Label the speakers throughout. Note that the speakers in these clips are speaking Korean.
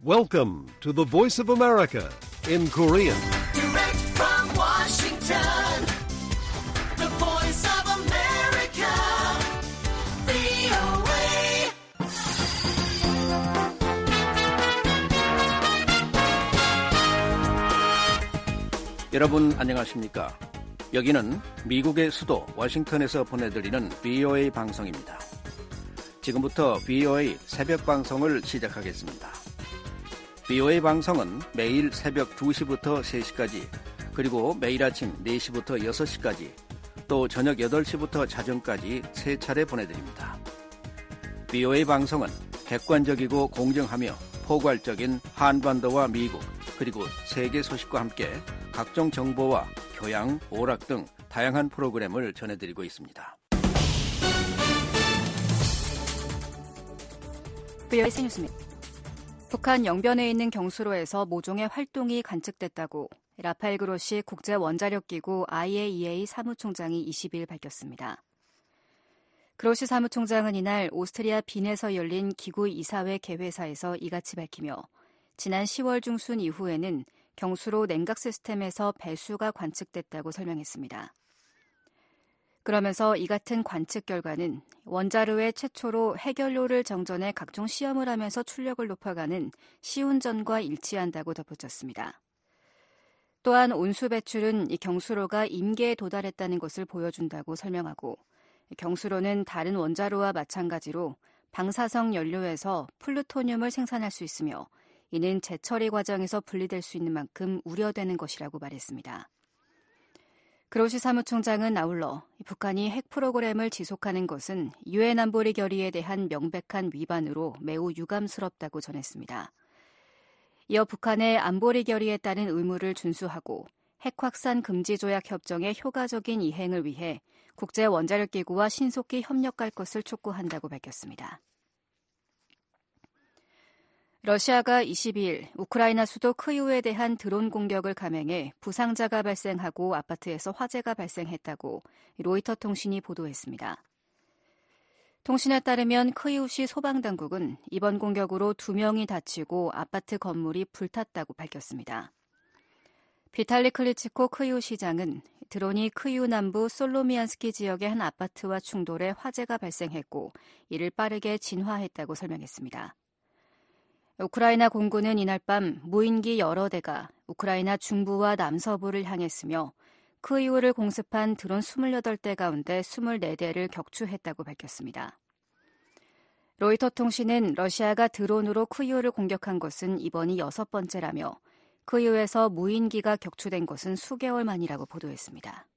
Speaker 1: Welcome to the Voice of America in Korean.
Speaker 2: Direct from Washington, the Voice of America, VOA.
Speaker 3: 여러분 안녕하십니까? 여기는 미국의 수도 워싱턴에서 보내드리는 VOA 방송입니다. 지금부터 VOA 새벽 방송을 시작하겠습니다. VOA 방송은 매일 새벽 2시부터 3시까지, 그리고 매일 아침 4시부터 6시까지, 또 저녁 8시부터 자정까지 3차례 보내드립니다. VOA 방송은 객관적이고 공정하며 포괄적인 한반도와 미국, 그리고 세계 소식과 함께 각종 정보와 교양, 오락 등 다양한 프로그램을 전해드리고 있습니다.
Speaker 4: VOA 뉴스입니다. 북한 영변에 있는 경수로에서 모종의 활동이 관측됐다고 라파엘 그로시 국제원자력기구 IAEA 사무총장이 20일 밝혔습니다. 그로시 사무총장은 이날 오스트리아 빈에서 열린 기구 이사회 개회사에서 이같이 밝히며 지난 10월 중순 이후에는 경수로 냉각 시스템에서 배수가 관측됐다고 설명했습니다. 그러면서 이 같은 관측 결과는 원자로의 최초로 해결료를 정전해 각종 시험을 하면서 출력을 높여가는 시운전과 일치한다고 덧붙였습니다. 또한 온수 배출은 이 경수로가 임계에 도달했다는 것을 보여준다고 설명하고, 경수로는 다른 원자로와 마찬가지로 방사성 연료에서 플루토늄을 생산할 수 있으며 이는 재처리 과정에서 분리될 수 있는 만큼 우려되는 것이라고 말했습니다. 그로시 사무총장은 아울러 북한이 핵 프로그램을 지속하는 것은 유엔 안보리 결의에 대한 명백한 위반으로 매우 유감스럽다고 전했습니다. 이어 북한의 안보리 결의에 따른 의무를 준수하고 핵 확산 금지 조약 협정의 효과적인 이행을 위해 국제원자력기구와 신속히 협력할 것을 촉구한다고 밝혔습니다. 러시아가 22일 우크라이나 수도 크이우에 대한 드론 공격을 감행해 부상자가 발생하고 아파트에서 화재가 발생했다고 로이터 통신이 보도했습니다. 통신에 따르면 크이우시 소방당국은 이번 공격으로 2명이 다치고 아파트 건물이 불탔다고 밝혔습니다. 비탈리 클리치코 크이우 시장은 드론이 크이우 남부 솔로미안스키 지역의 한 아파트와 충돌해 화재가 발생했고 이를 빠르게 진화했다고 설명했습니다. 우크라이나 공군은 이날 밤 무인기 여러 대가 우크라이나 중부와 남서부를 향했으며 크이우를 공습한 드론 28대 가운데 24대를 격추했다고 밝혔습니다. 로이터 통신은 러시아가 드론으로 크이우를 공격한 것은 이번이 6번째라며 크이우에서 무인기가 격추된 것은 수개월 만이라고 보도했습니다.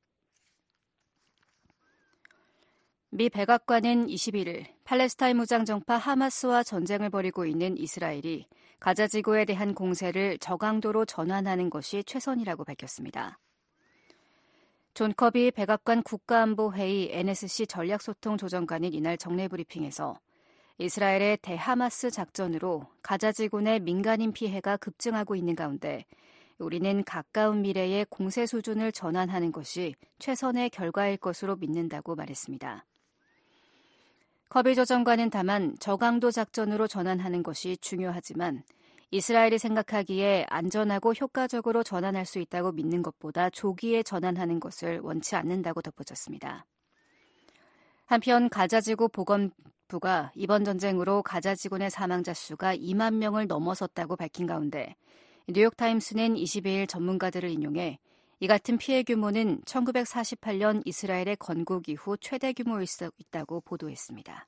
Speaker 4: 미 백악관은 21일 팔레스타인 무장정파 하마스와 전쟁을 벌이고 있는 이스라엘이 가자 지구에 대한 공세를 저강도로 전환하는 것이 최선이라고 밝혔습니다. 존 커비 백악관 국가안보회의 NSC 전략소통조정관은 이날 정례 브리핑에서 이스라엘의 대하마스 작전으로 가자 지구 내 민간인 피해가 급증하고 있는 가운데 우리는 가까운 미래의 공세 수준을 전환하는 것이 최선의 결과일 것으로 믿는다고 말했습니다. 커비 조정관은 다만 저강도 작전으로 전환하는 것이 중요하지만 이스라엘이 생각하기에 안전하고 효과적으로 전환할 수 있다고 믿는 것보다 조기에 전환하는 것을 원치 않는다고 덧붙였습니다. 한편 가자지구 보건부가 이번 전쟁으로 가자지구 내 사망자 수가 2만 명을 넘어섰다고 밝힌 가운데 뉴욕타임스는 22일 전문가들을 인용해 이 같은 피해 규모는 1948년 이스라엘의 건국 이후 최대 규모일 수 있다고 보도했습니다.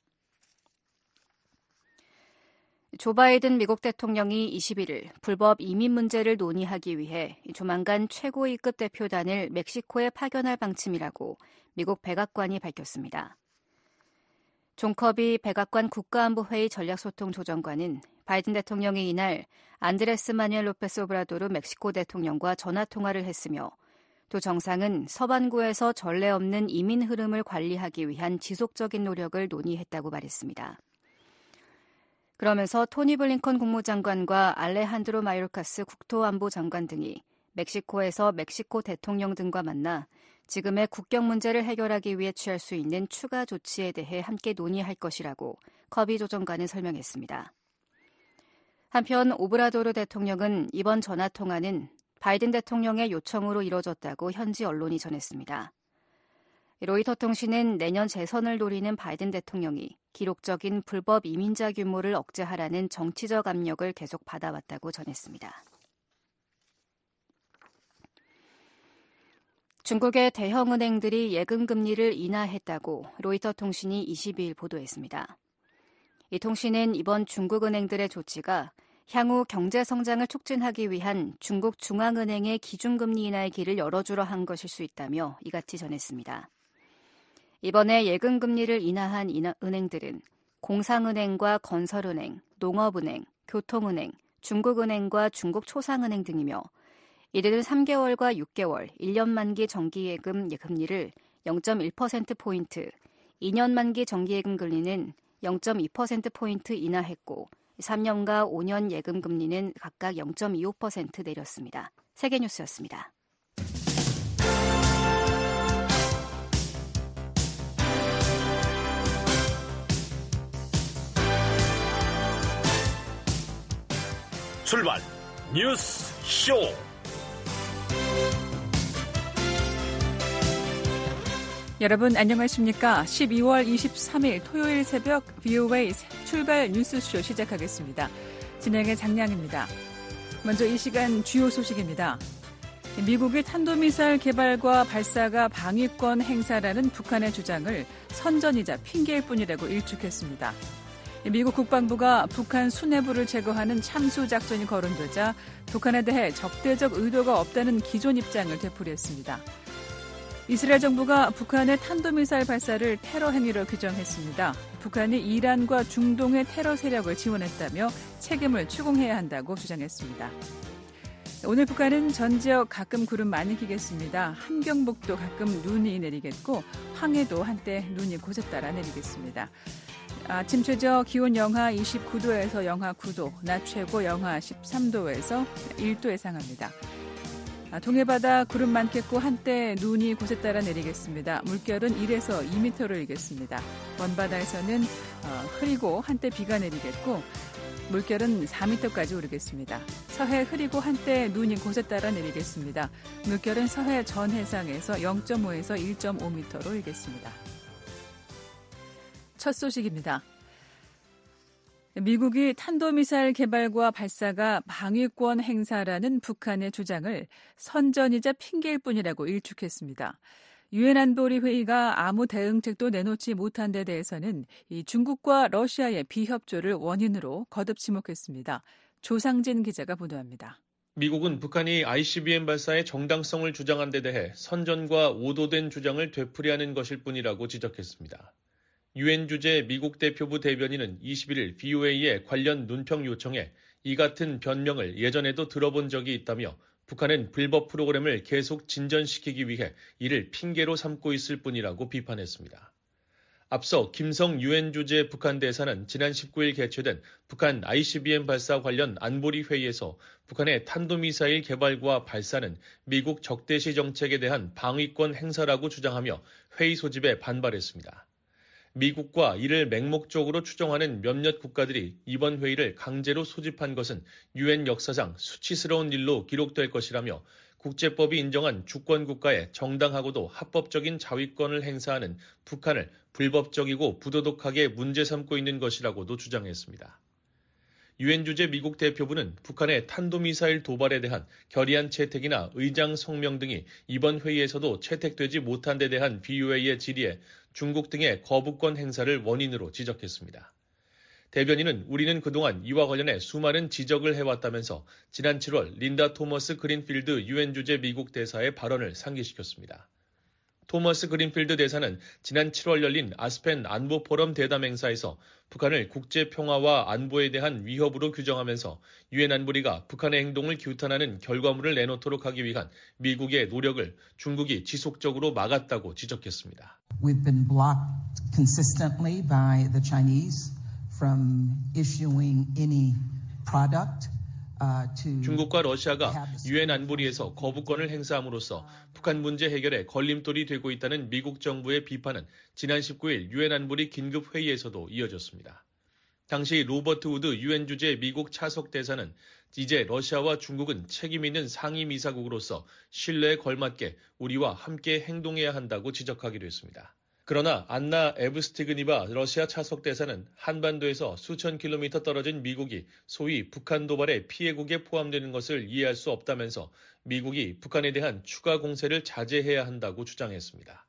Speaker 4: 조 바이든 미국 대통령이 21일 불법 이민 문제를 논의하기 위해 조만간 최고위급 대표단을 멕시코에 파견할 방침이라고 미국 백악관이 밝혔습니다. 존 커비 백악관 국가안보회의 전략소통조정관은 바이든 대통령이 이날 안드레스 마뉴엘 로페스 오브라도르 멕시코 대통령과 전화통화를 했으며 두 정상은 서반구에서 전례 없는 이민 흐름을 관리하기 위한 지속적인 노력을 논의했다고 말했습니다. 그러면서 토니 블링컨 국무장관과 알레한드로 마요르카스 국토안보 장관 등이 멕시코에서 멕시코 대통령 등과 만나 지금의 국경 문제를 해결하기 위해 취할 수 있는 추가 조치에 대해 함께 논의할 것이라고 커비 조정관은 설명했습니다. 한편 오브라도르 대통령은 이번 전화통화는 바이든 대통령의 요청으로 이뤄졌다고 현지 언론이 전했습니다. 로이터 통신은 내년 재선을 노리는 바이든 대통령이 기록적인 불법 이민자 규모를 억제하라는 정치적 압력을 계속 받아왔다고 전했습니다. 중국의 대형 은행들이 예금 금리를 인하했다고 로이터 통신이 22일 보도했습니다. 이 통신은 이번 중국 은행들의 조치가 향후 경제 성장을 促진하기 위한 중국 중앙은행의 기준금리 인하의 길을 열어주려 한 것일 수 있다며 이같이 전했습니다. 이번에 예금 금리를 인하한 은행들은 공상은행과 건설은행, 농업은행, 교통은행, 중국은행과 중국초상은행 등이며 이들은 3개월과 6개월, 1년 만기 정기예금 금리를 0.1%포인트, 2년 만기 정기예금 금리는 0.2%포인트 인하했고 3년과 5년 예금 금리는 각각 0.25% 내렸습니다. 세계뉴스였습니다.
Speaker 5: 출발 뉴스 쇼.
Speaker 6: 여러분 안녕하십니까? 12월 23일 토요일 새벽 VOA 출발 뉴스쇼 시작하겠습니다. 진행의 장량입니다. 먼저 이 시간 주요 소식입니다. 미국의 탄도미사일 개발과 발사가 방위권 행사라는 북한의 주장을 선전이자 핑계일 뿐이라고 일축했습니다. 미국 국방부가 북한 수뇌부를 제거하는 참수작전이 거론되자 북한에 대해 적대적 의도가 없다는 기존 입장을 되풀이했습니다. 이스라엘 정부가 북한의 탄도미사일 발사를 테러 행위로 규정했습니다. 북한이 이란과 중동의 테러 세력을 지원했다며 책임을 추궁해야 한다고 주장했습니다. 오늘 북한은 전 지역 가끔 구름 많이 끼겠습니다. 함경북도 가끔 눈이 내리겠고 황해도 한때 눈이 곳에 따라 내리겠습니다. 아침 최저 기온 영하 29도에서 영하 9도, 낮 최고 영하 13도에서 1도 예상합니다. 동해바다 구름 많겠고 한때 눈이 곳에 따라 내리겠습니다. 물결은 1에서 2m로 일겠습니다. 먼바다에서는 흐리고 한때 비가 내리겠고 물결은 4m까지 오르겠습니다. 서해 흐리고 한때 눈이 곳에 따라 내리겠습니다. 물결은 서해 전 해상에서 0.5에서 1.5m로 일겠습니다. 첫 소식입니다. 미국이 탄도미사일 개발과 발사가 방위권 행사라는 북한의 주장을 선전이자 핑계일 뿐이라고 일축했습니다. 유엔 안보리 회의가 아무 대응책도 내놓지 못한 데 대해서는 이 중국과 러시아의 비협조를 원인으로 거듭 지목했습니다. 조상진 기자가 보도합니다.
Speaker 7: 미국은 북한이 ICBM 발사의 정당성을 주장한 데 대해 선전과 오도된 주장을 되풀이하는 것일 뿐이라고 지적했습니다. 유엔 주재 미국 대표부 대변인은 21일 VOA에 관련 논평 요청에 이 같은 변명을 예전에도 들어본 적이 있다며 북한은 불법 프로그램을 계속 진전시키기 위해 이를 핑계로 삼고 있을 뿐이라고 비판했습니다. 앞서 김성 유엔 주재 북한 대사는 지난 19일 개최된 북한 ICBM 발사 관련 안보리 회의에서 북한의 탄도미사일 개발과 발사는 미국 적대시 정책에 대한 방위권 행사라고 주장하며 회의 소집에 반발했습니다. 미국과 이를 맹목적으로 추종하는 몇몇 국가들이 이번 회의를 강제로 소집한 것은 유엔 역사상 수치스러운 일로 기록될 것이라며 국제법이 인정한 주권국가의 정당하고도 합법적인 자위권을 행사하는 북한을 불법적이고 부도덕하게 문제 삼고 있는 것이라고도 주장했습니다. 유엔 주재 미국 대표부는 북한의 탄도미사일 도발에 대한 결의안 채택이나 의장 성명 등이 이번 회의에서도 채택되지 못한 데 대한 VOA의 질의에 중국 등의 거부권 행사를 원인으로 지적했습니다. 대변인은 우리는 그동안 이와 관련해 수많은 지적을 해왔다면서 지난 7월 린다 토머스 그린필드 유엔 주재 미국 대사의 발언을 상기시켰습니다. 토머스 그린필드 대사는 지난 7월 열린 아스펜 안보 포럼 대담 행사에서 북한을 국제 평화와 안보에 대한 위협으로 규정하면서 유엔 안보리가 북한의 행동을 규탄하는 결과물을 내놓도록 하기 위한 미국의 노력을 중국이 지속적으로 막았다고 지적했습니다.
Speaker 8: We've been blocked consistently by the Chinese from issuing any product.
Speaker 7: 중국과 러시아가 유엔 안보리에서 거부권을 행사함으로써 북한 문제 해결에 걸림돌이 되고 있다는 미국 정부의 비판은 지난 19일 유엔 안보리 긴급 회의에서도 이어졌습니다. 당시 로버트 우드 유엔 주재 미국 차석 대사는 이제 러시아와 중국은 책임 있는 상임이사국으로서 신뢰에 걸맞게 우리와 함께 행동해야 한다고 지적하기도 했습니다. 그러나 안나 에브스티그니바 러시아 차석 대사는 한반도에서 수천 킬로미터 떨어진 미국이 소위 북한 도발의 피해국에 포함되는 것을 이해할 수 없다면서 미국이 북한에 대한 추가 공세를 자제해야 한다고 주장했습니다.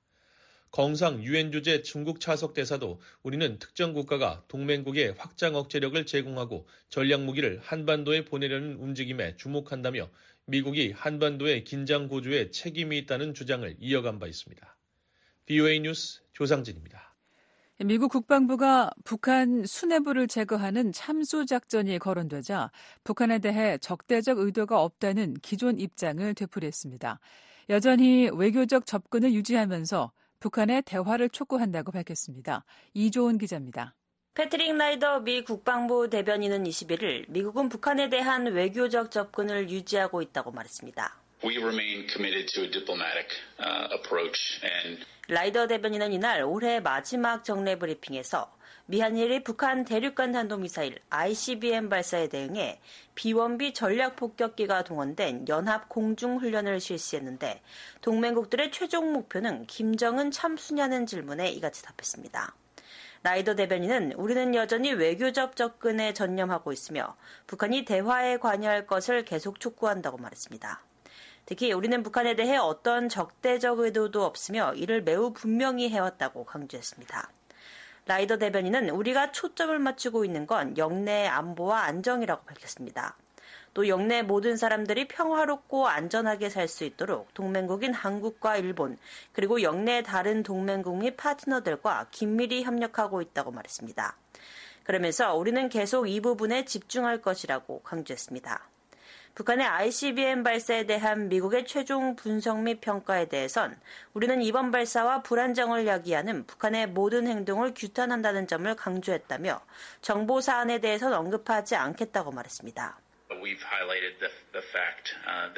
Speaker 7: 정상 유엔 주재 중국 차석 대사도 우리는 특정 국가가 동맹국에 확장 억제력을 제공하고 전략 무기를 한반도에 보내려는 움직임에 주목한다며 미국이 한반도의 긴장 고조에 책임이 있다는 주장을 이어간 바 있습니다. VOA 뉴스 조상진입니다.
Speaker 6: 미국 국방부가 북한 수뇌부를 제거하는 참수 작전이 거론되자 북한에 대해 적대적 의도가 없다는 기존 입장을 되풀이했습니다. 여전히 외교적 접근을 유지하면서 북한의 대화를 촉구한다고 밝혔습니다. 이조은 기자입니다.
Speaker 9: 패트릭 라이더 미 국방부 대변인은 21일 미국은 북한에 대한 외교적 접근을 유지하고 있다고 말했습니다.
Speaker 10: We remain committed to a diplomatic approach and
Speaker 9: 라이더 대변인은 이날 올해 마지막 정례 브리핑에서 미한일이 북한 대륙간 탄도미사일 ICBM 발사에 대응해 비원비 전략 폭격기가 동원된 연합 공중훈련을 실시했는데 동맹국들의 최종 목표는 김정은 참수냐는 질문에 이같이 답했습니다. 라이더 대변인은 우리는 여전히 외교적 접근에 전념하고 있으며 북한이 대화에 관여할 것을 계속 촉구한다고 말했습니다. 특히 우리는 북한에 대해 어떤 적대적 의도도 없으며 이를 매우 분명히 해왔다고 강조했습니다. 라이더 대변인은 우리가 초점을 맞추고 있는 건 영내 안보와 안정이라고 밝혔습니다. 또 영내 모든 사람들이 평화롭고 안전하게 살 수 있도록 동맹국인 한국과 일본 그리고 영내 다른 동맹국 및 파트너들과 긴밀히 협력하고 있다고 말했습니다. 그러면서 우리는 계속 이 부분에 집중할 것이라고 강조했습니다. 북한의 ICBM 발사에 대한 미국의 최종 분석 및 평가에 대해선 우리는 이번 발사와 불안정을 야기하는 북한의 모든 행동을 규탄한다는 점을 강조했다며 정보 사안에 대해선 언급하지 않겠다고 말했습니다.
Speaker 10: we've highlighted the fact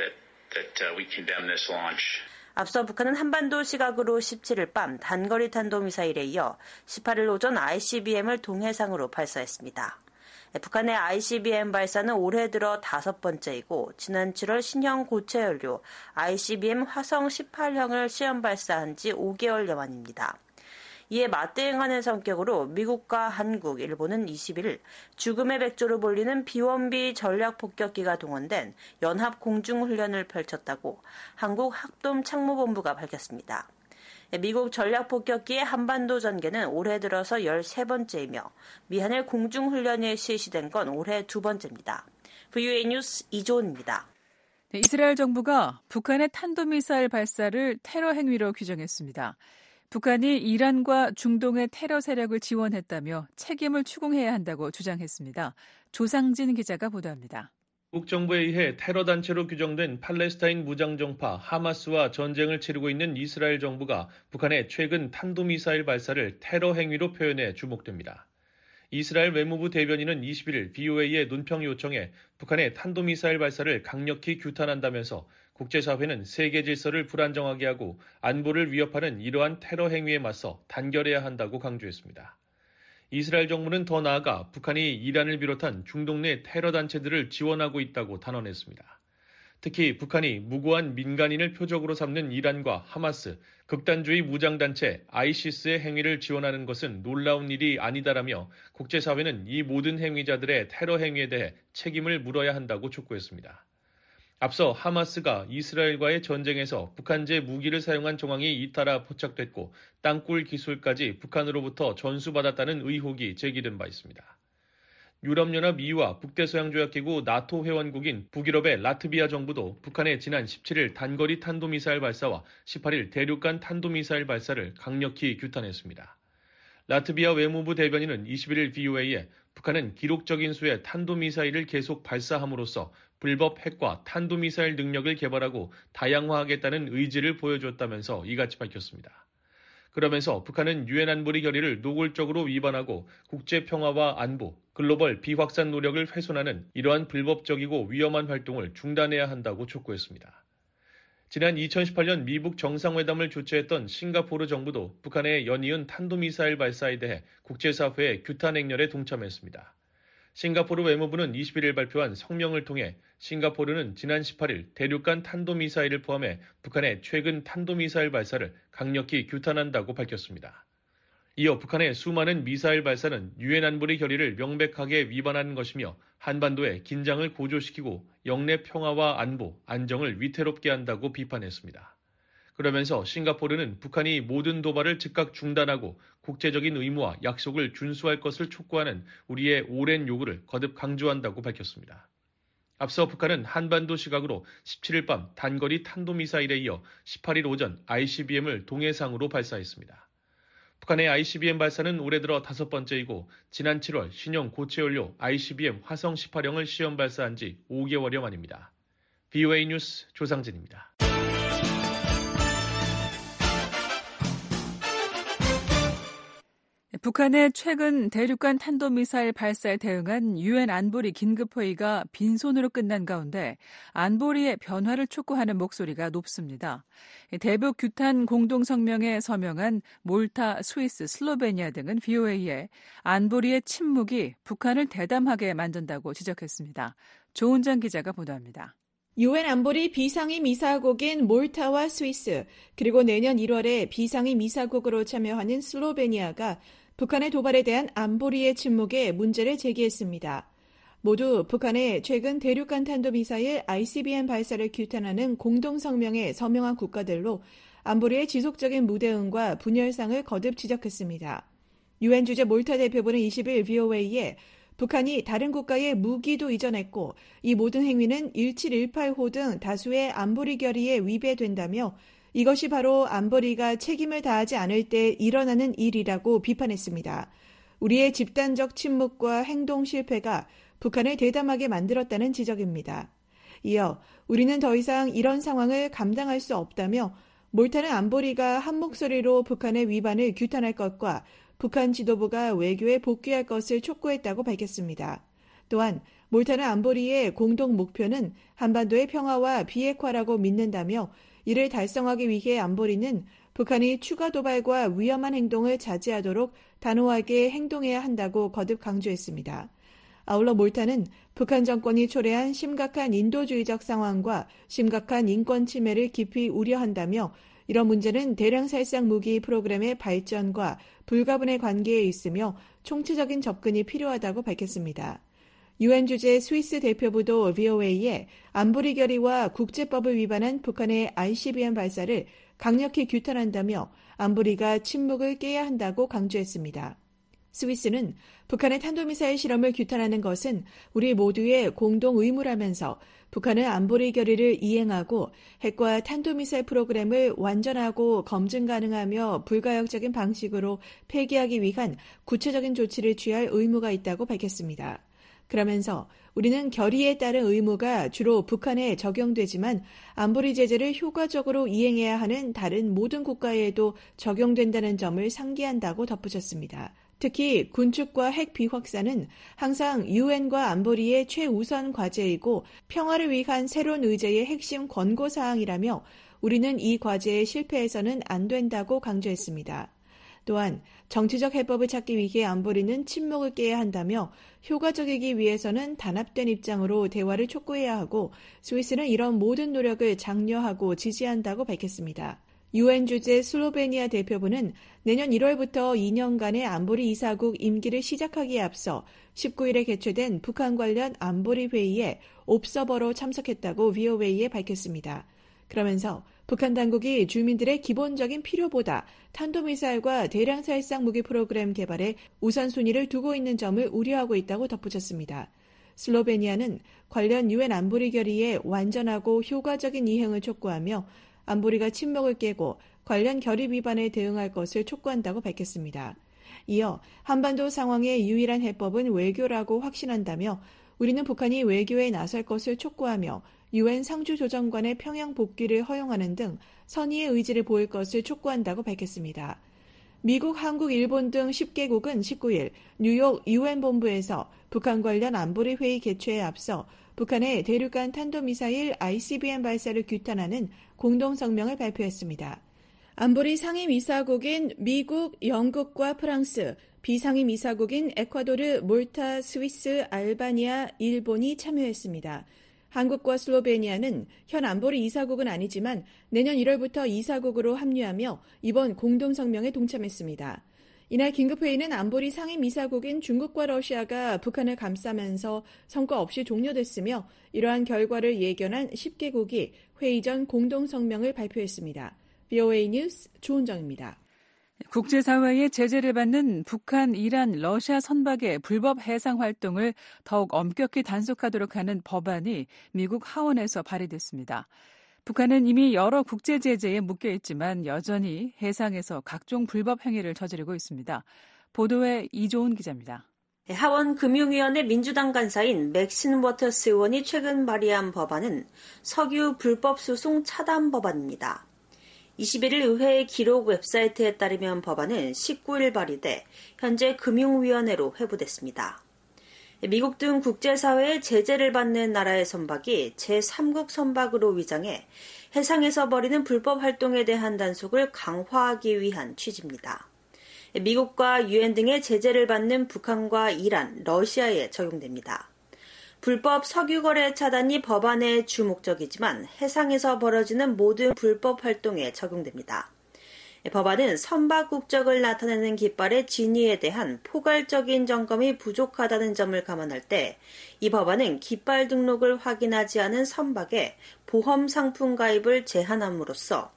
Speaker 10: that we condemn this launch.
Speaker 9: 앞서 북한은 한반도 시각으로 17일 밤 단거리 탄도미사일에 이어 18일 오전 ICBM을 동해상으로 발사했습니다. 북한의 ICBM 발사는 올해 들어 5번째이고 지난 7월 신형 고체 연료 ICBM 화성 18형을 시험 발사한 지 5개월여 만입니다. 이에 맞대응하는 성격으로 미국과 한국, 일본은 21일 죽음의 백조로 불리는 비원비 전략 폭격기가 동원된 연합 공중훈련을 펼쳤다고 한국 합동참모본부가 밝혔습니다. 미국 전략폭격기의 한반도 전개는 올해 들어서 13번째이며 미한일 공중훈련이 실시된 건 올해 2번째입니다. VOA 뉴스 이조은입니다.
Speaker 6: 이스라엘 정부가 북한의 탄도미사일 발사를 테러 행위로 규정했습니다. 북한이 이란과 중동의 테러 세력을 지원했다며 책임을 추궁해야 한다고 주장했습니다. 조상진 기자가 보도합니다.
Speaker 7: 미국 정부에 의해 테러 단체로 규정된 팔레스타인 무장정파 하마스와 전쟁을 치르고 있는 이스라엘 정부가 북한의 최근 탄도미사일 발사를 테러 행위로 표현해 주목됩니다. 이스라엘 외무부 대변인은 21일 VOA의 논평 요청에 북한의 탄도미사일 발사를 강력히 규탄한다면서 국제사회는 세계 질서를 불안정하게 하고 안보를 위협하는 이러한 테러 행위에 맞서 단결해야 한다고 강조했습니다. 이스라엘 정부는 더 나아가 북한이 이란을 비롯한 중동 내 테러 단체들을 지원하고 있다고 단언했습니다. 특히 북한이 무고한 민간인을 표적으로 삼는 이란과 하마스, 극단주의 무장단체 ISIS의 행위를 지원하는 것은 놀라운 일이 아니다라며 국제사회는 이 모든 행위자들의 테러 행위에 대해 책임을 물어야 한다고 촉구했습니다. 앞서 하마스가 이스라엘과의 전쟁에서 북한제 무기를 사용한 정황이 잇따라 포착됐고 땅굴 기술까지 북한으로부터 전수받았다는 의혹이 제기된 바 있습니다. 유럽연합 EU와 북대서양조약기구 나토 회원국인 북유럽의 라트비아 정부도 북한의 지난 17일 단거리 탄도미사일 발사와 18일 대륙간 탄도미사일 발사를 강력히 규탄했습니다. 라트비아 외무부 대변인은 21일 VOA에 북한은 기록적인 수의 탄도미사일을 계속 발사함으로써 불법 핵과 탄도미사일 능력을 개발하고 다양화하겠다는 의지를 보여줬다면서 이같이 밝혔습니다. 그러면서 북한은 유엔 안보리 결의를 노골적으로 위반하고 국제 평화와 안보, 글로벌 비확산 노력을 훼손하는 이러한 불법적이고 위험한 활동을 중단해야 한다고 촉구했습니다. 지난 2018년 미북 정상회담을 주최했던 싱가포르 정부도 북한의 연이은 탄도미사일 발사에 대해 국제사회의 규탄 행렬에 동참했습니다. 싱가포르 외무부는 21일 발표한 성명을 통해 싱가포르는 지난 18일 대륙간 탄도미사일을 포함해 북한의 최근 탄도미사일 발사를 강력히 규탄한다고 밝혔습니다. 이어 북한의 수많은 미사일 발사는 유엔 안보리 결의를 명백하게 위반하는 것이며 한반도의 긴장을 고조시키고 영내 평화와 안보, 안정을 위태롭게 한다고 비판했습니다. 그러면서 싱가포르는 북한이 모든 도발을 즉각 중단하고 국제적인 의무와 약속을 준수할 것을 촉구하는 우리의 오랜 요구를 거듭 강조한다고 밝혔습니다. 앞서 북한은 한반도 시각으로 17일 밤 단거리 탄도미사일에 이어 18일 오전 ICBM을 동해상으로 발사했습니다. 북한의 ICBM 발사는 올해 들어 5번째이고 지난 7월 신형 고체연료 ICBM 화성 18형을 시험 발사한 지 5개월여 만입니다. VOA 뉴스 조상진입니다.
Speaker 6: 북한의 최근 대륙간 탄도미사일 발사에 대응한 유엔 안보리 긴급회의가 빈손으로 끝난 가운데 안보리의 변화를 촉구하는 목소리가 높습니다. 대북 규탄 공동성명에 서명한 몰타, 스위스, 슬로베니아 등은 VOA에 안보리의 침묵이 북한을 대담하게 만든다고 지적했습니다. 조은정 기자가 보도합니다.
Speaker 11: 유엔 안보리 비상임 이사국인 몰타와 스위스, 그리고 내년 1월에 비상임 이사국으로 참여하는 슬로베니아가 북한의 도발에 대한 안보리의 침묵에 문제를 제기했습니다. 모두 북한의 최근 대륙간 탄도미사일 ICBM 발사를 규탄하는 공동성명에 서명한 국가들로 안보리의 지속적인 무대응과 분열상을 거듭 지적했습니다. 유엔 주재 몰타 대표부는 20일 VOA에 북한이 다른 국가에 무기도 이전했고 이 모든 행위는 1718호 등 다수의 안보리 결의에 위배된다며 이것이 바로 안보리가 책임을 다하지 않을 때 일어나는 일이라고 비판했습니다. 우리의 집단적 침묵과 행동 실패가 북한을 대담하게 만들었다는 지적입니다. 이어 우리는 더 이상 이런 상황을 감당할 수 없다며 몰타는 안보리가 한 목소리로 북한의 위반을 규탄할 것과 북한 지도부가 외교에 복귀할 것을 촉구했다고 밝혔습니다. 또한 몰타는 안보리의 공동 목표는 한반도의 평화와 비핵화라고 믿는다며 이를 달성하기 위해 안보리는 북한이 추가 도발과 위험한 행동을 자제하도록 단호하게 행동해야 한다고 거듭 강조했습니다. 아울러 몰타는 북한 정권이 초래한 심각한 인도주의적 상황과 심각한 인권 침해를 깊이 우려한다며 이런 문제는 대량 살상 무기 프로그램의 발전과 불가분의 관계에 있으며 총체적인 접근이 필요하다고 밝혔습니다. 유엔 주재 스위스 대표부도 VOA에 안보리 결의와 국제법을 위반한 북한의 ICBM 발사를 강력히 규탄한다며 안보리가 침묵을 깨야 한다고 강조했습니다. 스위스는 북한의 탄도미사일 실험을 규탄하는 것은 우리 모두의 공동 의무라면서 북한은 안보리 결의를 이행하고 핵과 탄도미사일 프로그램을 완전하고 검증 가능하며 불가역적인 방식으로 폐기하기 위한 구체적인 조치를 취할 의무가 있다고 밝혔습니다. 그러면서 우리는 결의에 따른 의무가 주로 북한에 적용되지만 안보리 제재를 효과적으로 이행해야 하는 다른 모든 국가에도 적용된다는 점을 상기한다고 덧붙였습니다. 특히 군축과 핵 비확산은 항상 유엔과 안보리의 최우선 과제이고 평화를 위한 새로운 의제의 핵심 권고사항이라며 우리는 이 과제에 실패해서는 안 된다고 강조했습니다. 또한 정치적 해법을 찾기 위해 안보리는 침묵을 깨야 한다며 효과적이기 위해서는 단합된 입장으로 대화를 촉구해야 하고 스위스는 이런 모든 노력을 장려하고 지지한다고 밝혔습니다. 유엔 주재 슬로베니아 대표부는 내년 1월부터 2년간의 안보리 이사국 임기를 시작하기에 앞서 19일에 개최된 북한 관련 안보리 회의에 옵서버로 참석했다고 VOA에 밝혔습니다. 그러면서 북한 당국이 주민들의 기본적인 필요보다 탄도미사일과 대량 살상 무기 프로그램 개발에 우선순위를 두고 있는 점을 우려하고 있다고 덧붙였습니다. 슬로베니아는 관련 유엔 안보리 결의의 완전하고 효과적인 이행을 촉구하며 안보리가 침묵을 깨고 관련 결의 위반에 대응할 것을 촉구한다고 밝혔습니다. 이어 한반도 상황의 유일한 해법은 외교라고 확신한다며 우리는 북한이 외교에 나설 것을 촉구하며 유엔 상주조정관의 평양 복귀를 허용하는 등 선의의 의지를 보일 것을 촉구한다고 밝혔습니다. 미국, 한국, 일본 등 10개국은 19일 뉴욕 UN 본부에서 북한 관련 안보리 회의 개최에 앞서 북한의 대륙간 탄도미사일 ICBM 발사를 규탄하는 공동성명을 발표했습니다. 안보리 상임이사국인 미국, 영국과 프랑스, 비상임이사국인 에콰도르, 몰타, 스위스, 알바니아, 일본이 참여했습니다. 한국과 슬로베니아는 현 안보리 이사국은 아니지만 내년 1월부터 이사국으로 합류하며 이번 공동성명에 동참했습니다. 이날 긴급회의는 안보리 상임이사국인 중국과 러시아가 북한을 감싸면서 성과 없이 종료됐으며 이러한 결과를 예견한 10개국이 회의 전 공동성명을 발표했습니다. VOA 뉴스 조은정입니다.
Speaker 6: 국제사회의 제재를 받는 북한, 이란, 러시아 선박의 불법 해상 활동을 더욱 엄격히 단속하도록 하는 법안이 미국 하원에서 발의됐습니다. 북한은 이미 여러 국제 제재에 묶여 있지만 여전히 해상에서 각종 불법 행위를 저지르고 있습니다. 보도에 이조은 기자입니다.
Speaker 9: 하원 금융위원회 민주당 간사인 맥신 워터스 의원이 최근 발의한 법안은 석유 불법 수송 차단 법안입니다. 21일 의회 기록 웹사이트에 따르면 법안은 19일 발의돼 현재 금융위원회로 회부됐습니다. 미국 등 국제사회의 제재를 받는 나라의 선박이 제3국 선박으로 위장해 해상에서 벌이는 불법 활동에 대한 단속을 강화하기 위한 취지입니다. 미국과 유엔 등의 제재를 받는 북한과 이란, 러시아에 적용됩니다. 불법 석유 거래 차단이 법안의 주 목적이지만 해상에서 벌어지는 모든 불법 활동에 적용됩니다. 법안은 선박 국적을 나타내는 깃발의 진위에 대한 포괄적인 점검이 부족하다는 점을 감안할 때 이 법안은 깃발 등록을 확인하지 않은 선박에 보험 상품 가입을 제한함으로써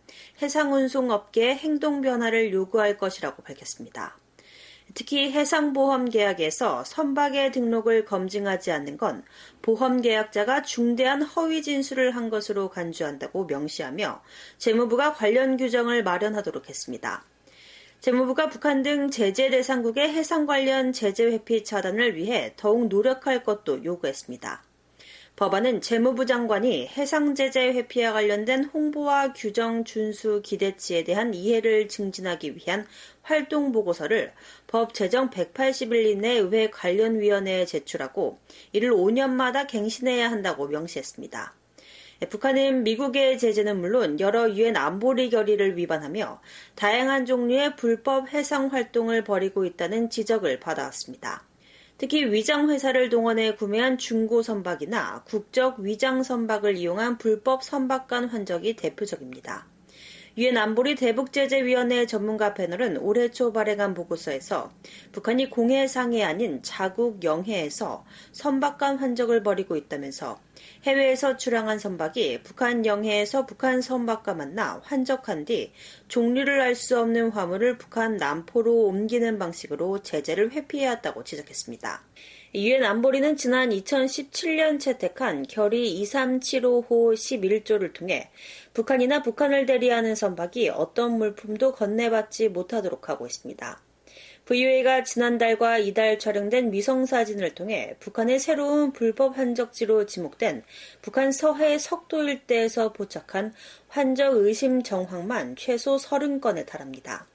Speaker 9: 해상운송업계의 행동 변화를 요구할 것이라고 밝혔습니다. 특히 해상보험 계약에서 선박의 등록을 검증하지 않는 건 보험 계약자가 중대한 허위 진술을 한 것으로 간주한다고 명시하며 재무부가 관련 규정을 마련하도록 했습니다. 재무부가 북한 등 제재 대상국의 해상 관련 제재 회피 차단을 위해 더욱 노력할 것도 요구했습니다. 법안은 재무부 장관이 해상 제재 회피와 관련된 홍보와 규정 준수 기대치에 대한 이해를 증진하기 위한 활동 보고서를 법 제정 180일 이내 의회 관련 위원회에 제출하고 이를 5년마다 갱신해야 한다고 명시했습니다. 북한은 미국의 제재는 물론 여러 유엔 안보리 결의를 위반하며 다양한 종류의 불법 해상 활동을 벌이고 있다는 지적을 받아왔습니다. 특히 위장회사를 동원해 구매한 중고 선박이나 국적 위장 선박을 이용한 불법 선박간 환적이 대표적입니다. 유엔 안보리 대북제재위원회 전문가 패널은 올해 초 발행한 보고서에서 북한이 공해상이 아닌 자국 영해에서 선박간 환적을 벌이고 있다면서 해외에서 출항한 선박이 북한 영해에서 북한 선박과 만나 환적한 뒤 종류를 알 수 없는 화물을 북한 남포로 옮기는 방식으로 제재를 회피해왔다고 지적했습니다. 유엔 안보리는 지난 2017년 채택한 결의 2375호 11조를 통해 북한이나 북한을 대리하는 선박이 어떤 물품도 건네받지 못하도록 하고 있습니다. VOA가 지난달과 이달 촬영된 위성사진을 통해 북한의 새로운 불법 환적지로 지목된 북한 서해 석도 일대에서 포착한 환적 의심 정황만 최소 30건에 달합니다.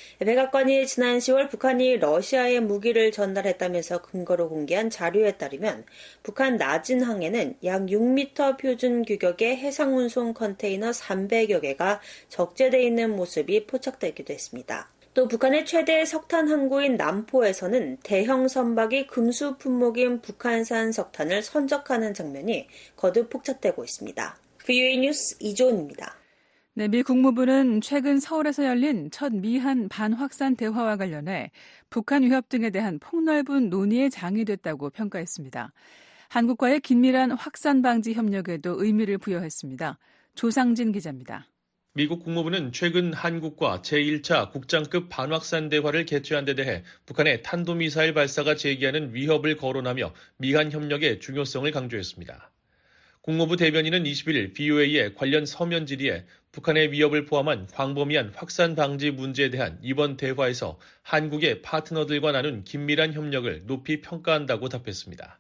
Speaker 9: 백악관이 지난 10월 북한이 러시아에 무기를 전달했다면서 근거로 공개한 자료에 따르면 북한 나진항에는 약 6m 표준 규격의 해상운송 컨테이너 300여 개가 적재되어 있는 모습이 포착되기도 했습니다. 또 북한의 최대 석탄 항구인 남포에서는 대형 선박이 금수 품목인 북한산 석탄을 선적하는 장면이 거듭 포착되고 있습니다. VOA 뉴스 이조은입니다.
Speaker 6: 네, 미 국무부는 최근 서울에서 열린 첫 미한 반확산 대화와 관련해 북한 위협 등에 대한 폭넓은 논의에 장이 됐다고 평가했습니다. 한국과의 긴밀한 확산 방지 협력에도 의미를 부여했습니다. 조상진 기자입니다.
Speaker 7: 미국 국무부는 최근 한국과 제1차 국장급 반확산 대화를 개최한 데 대해 북한의 탄도미사일 발사가 제기하는 위협을 거론하며 미한 협력의 중요성을 강조했습니다. 국무부 대변인은 21일 VOA의 관련 서면 질의에 북한의 위협을 포함한 광범위한 확산 방지 문제에 대한 이번 대화에서 한국의 파트너들과 나눈 긴밀한 협력을 높이 평가한다고 답했습니다.